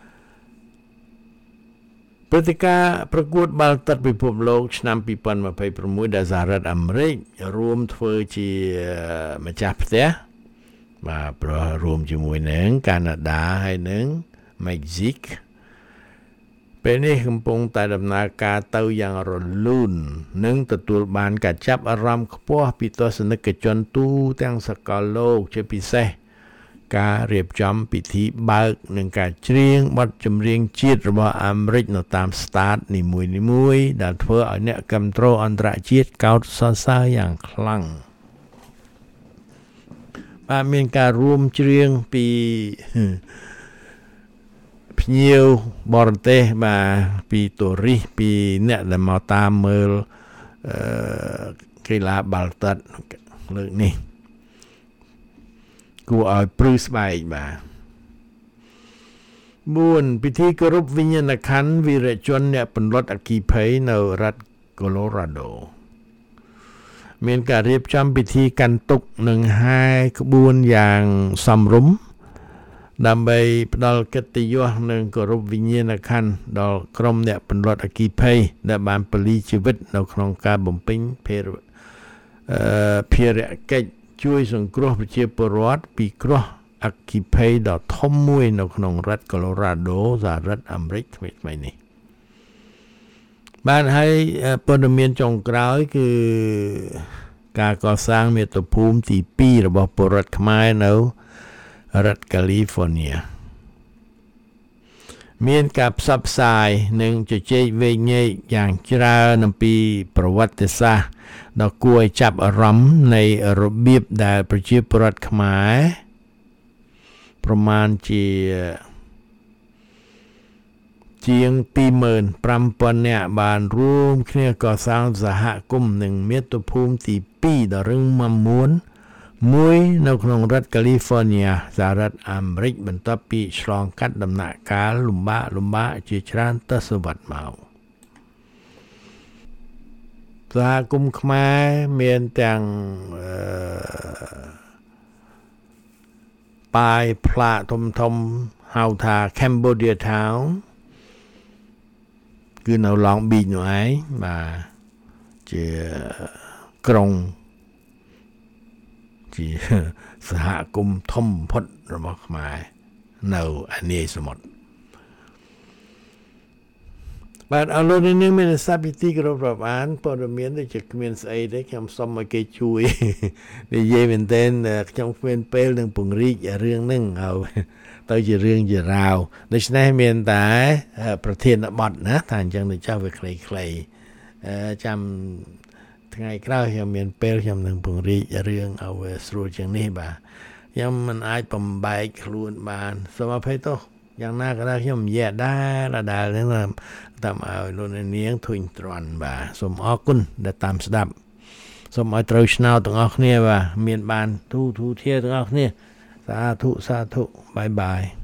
ព្រឹត្តិការណ៍ប្រកួតបាល់ទាត់ពិភពលោកឆ្នាំ2026ដែលសហរដ្ឋអាមេរិករួមធ្វើជាម្ចាស់ផ្ទះបាទព្រោះរួមជាមួយនឹងកាណាដាហើយនឹងមិចស៊ីកពេលនេះកំពុងតែដំណើរការទៅយ៉ាងរលូននិងទទួលបានការចាប់អារម្មណ៍ខ្ពស់ពីទស្សនិកជនទូទាំងសកលលោកជាពិសេសការរៀបចំពិធីបើកនិងការច្រៀងបទចម្រៀងជាតិរបស់អាមេរិកនៅតាមស្តាតនីមួយៗដែលធ្វើឲ្យអ្នកគាំទ្រអន្តរជាតិកោតសរសើរយ៉ាងខ្លាំងបាទមានការរួមច្រៀងពីភ្ញៀវបរទេសបាទពីតូរីសពីអ្នកដែលមកតាមមើលកីឡាបាល់ទាត់លើកនេះគួរឲ្យព្រឺស្បែកបាទ4ពិធីគោរពវិញ្ញាណក្ខន្ធវីរជនអ្នកពន្លត់អគ្គិភ័យនៅរដ្ឋ Colorado មានការរៀបចំពិធីកាន់ទុក្ខនិងហែក្បួនយ៉ាងសមរម្យដើម្បីផ្ដល់កិត្តិយសនិងគោរពវិញ្ញាណក្ខន្ធដល់ក្រុមអ្នកពន្លត់អគ្គិភ័យដែលបានពលីជីវិតនៅក្នុងការបំពេញភារកិច្ចជួយសង្គ្រោះប្រជាពលរដ្ឋពីគ្រោះអគ្គិភ័យដ៏ធំមួយនៅក្នុងរដ្ឋ Colorado សហរដ្ឋអាមេរិកថ្មីនេះបានហើយព័ត៌មានចុងក្រោយគឺការកសាងមាតុភូមិទី2របស់ពលរដ្ឋខ្មែរនៅរដ្ឋ California មានការផ្សព្វផ្សាយនិងជជែកវែកញែកយ៉ាងច្រើនអំពីប្រវត្តិសាស្ត្រដ៏គួរឲ្យចាប់អារម្មណ៍នៃរបៀបដែលប្រជាពលរដ្ឋខ្មែរប្រមាណជាង 25,000 នាក់បានរួមគ្នាកសាងសហគមន៍និងមាតុភូមិទី2ដ៏រឹងមាំមួយនៅក្នុងរដ្ឋ California សហរដ្ឋអាមេរិកបន្ទាប់ពីឆ្លងកាត់ដំណាក់កាលលំបាកជាច្រើនទសវត្សរ៍មកសហគមន៍ខ្មែរមានទាំងប៉ាយផ្លាកធំហៅថា Cambodia Town គឺនៅ Long Beach នោះឯងបាទជាក្រុងជាសហគមន៍ធំបំផុតរបស់ខ្មែរនៅអានេយសមុទ្របាទអរលោកនាងមានសាពិធីគ្រប់រាប់អានព័ត៌មានដូចជាគ្មានស្អីទេខ្ញុំសុំឲ្យគេជួយនិយាយមែនទែនខ្ញុំគ្មានពេលនឹងពង្រីករឿងហ្នឹងហើយទៅជារឿងជារាវដូច្នេះមានតែប្រធានបទណាថាអញ្ចឹងទៅចោះវាខ្លីៗចាំថ្ងៃក្រោយខ្ញុំមានពេលខ្ញុំនឹងពង្រីករឿងឲ្យវាស្រួលជាងនេះបាទខ្ញុំមិនអាចបំបែកខ្លួនបានសូមអភ័យទោសយ៉ាងណាក៏ដោយខ្ញុំនិយាយដែលហ្នឹងតាមឲ្យលោកនាងធុញទ្រាន់បាទសូមអរគុណដែលតាមស្ដាប់សូមឲ្យត្រូវឆ្នោតទាំងអស់គ្នាបាទមានបានទូធាទាំងអស់គ្នាសាធុបាយបាយ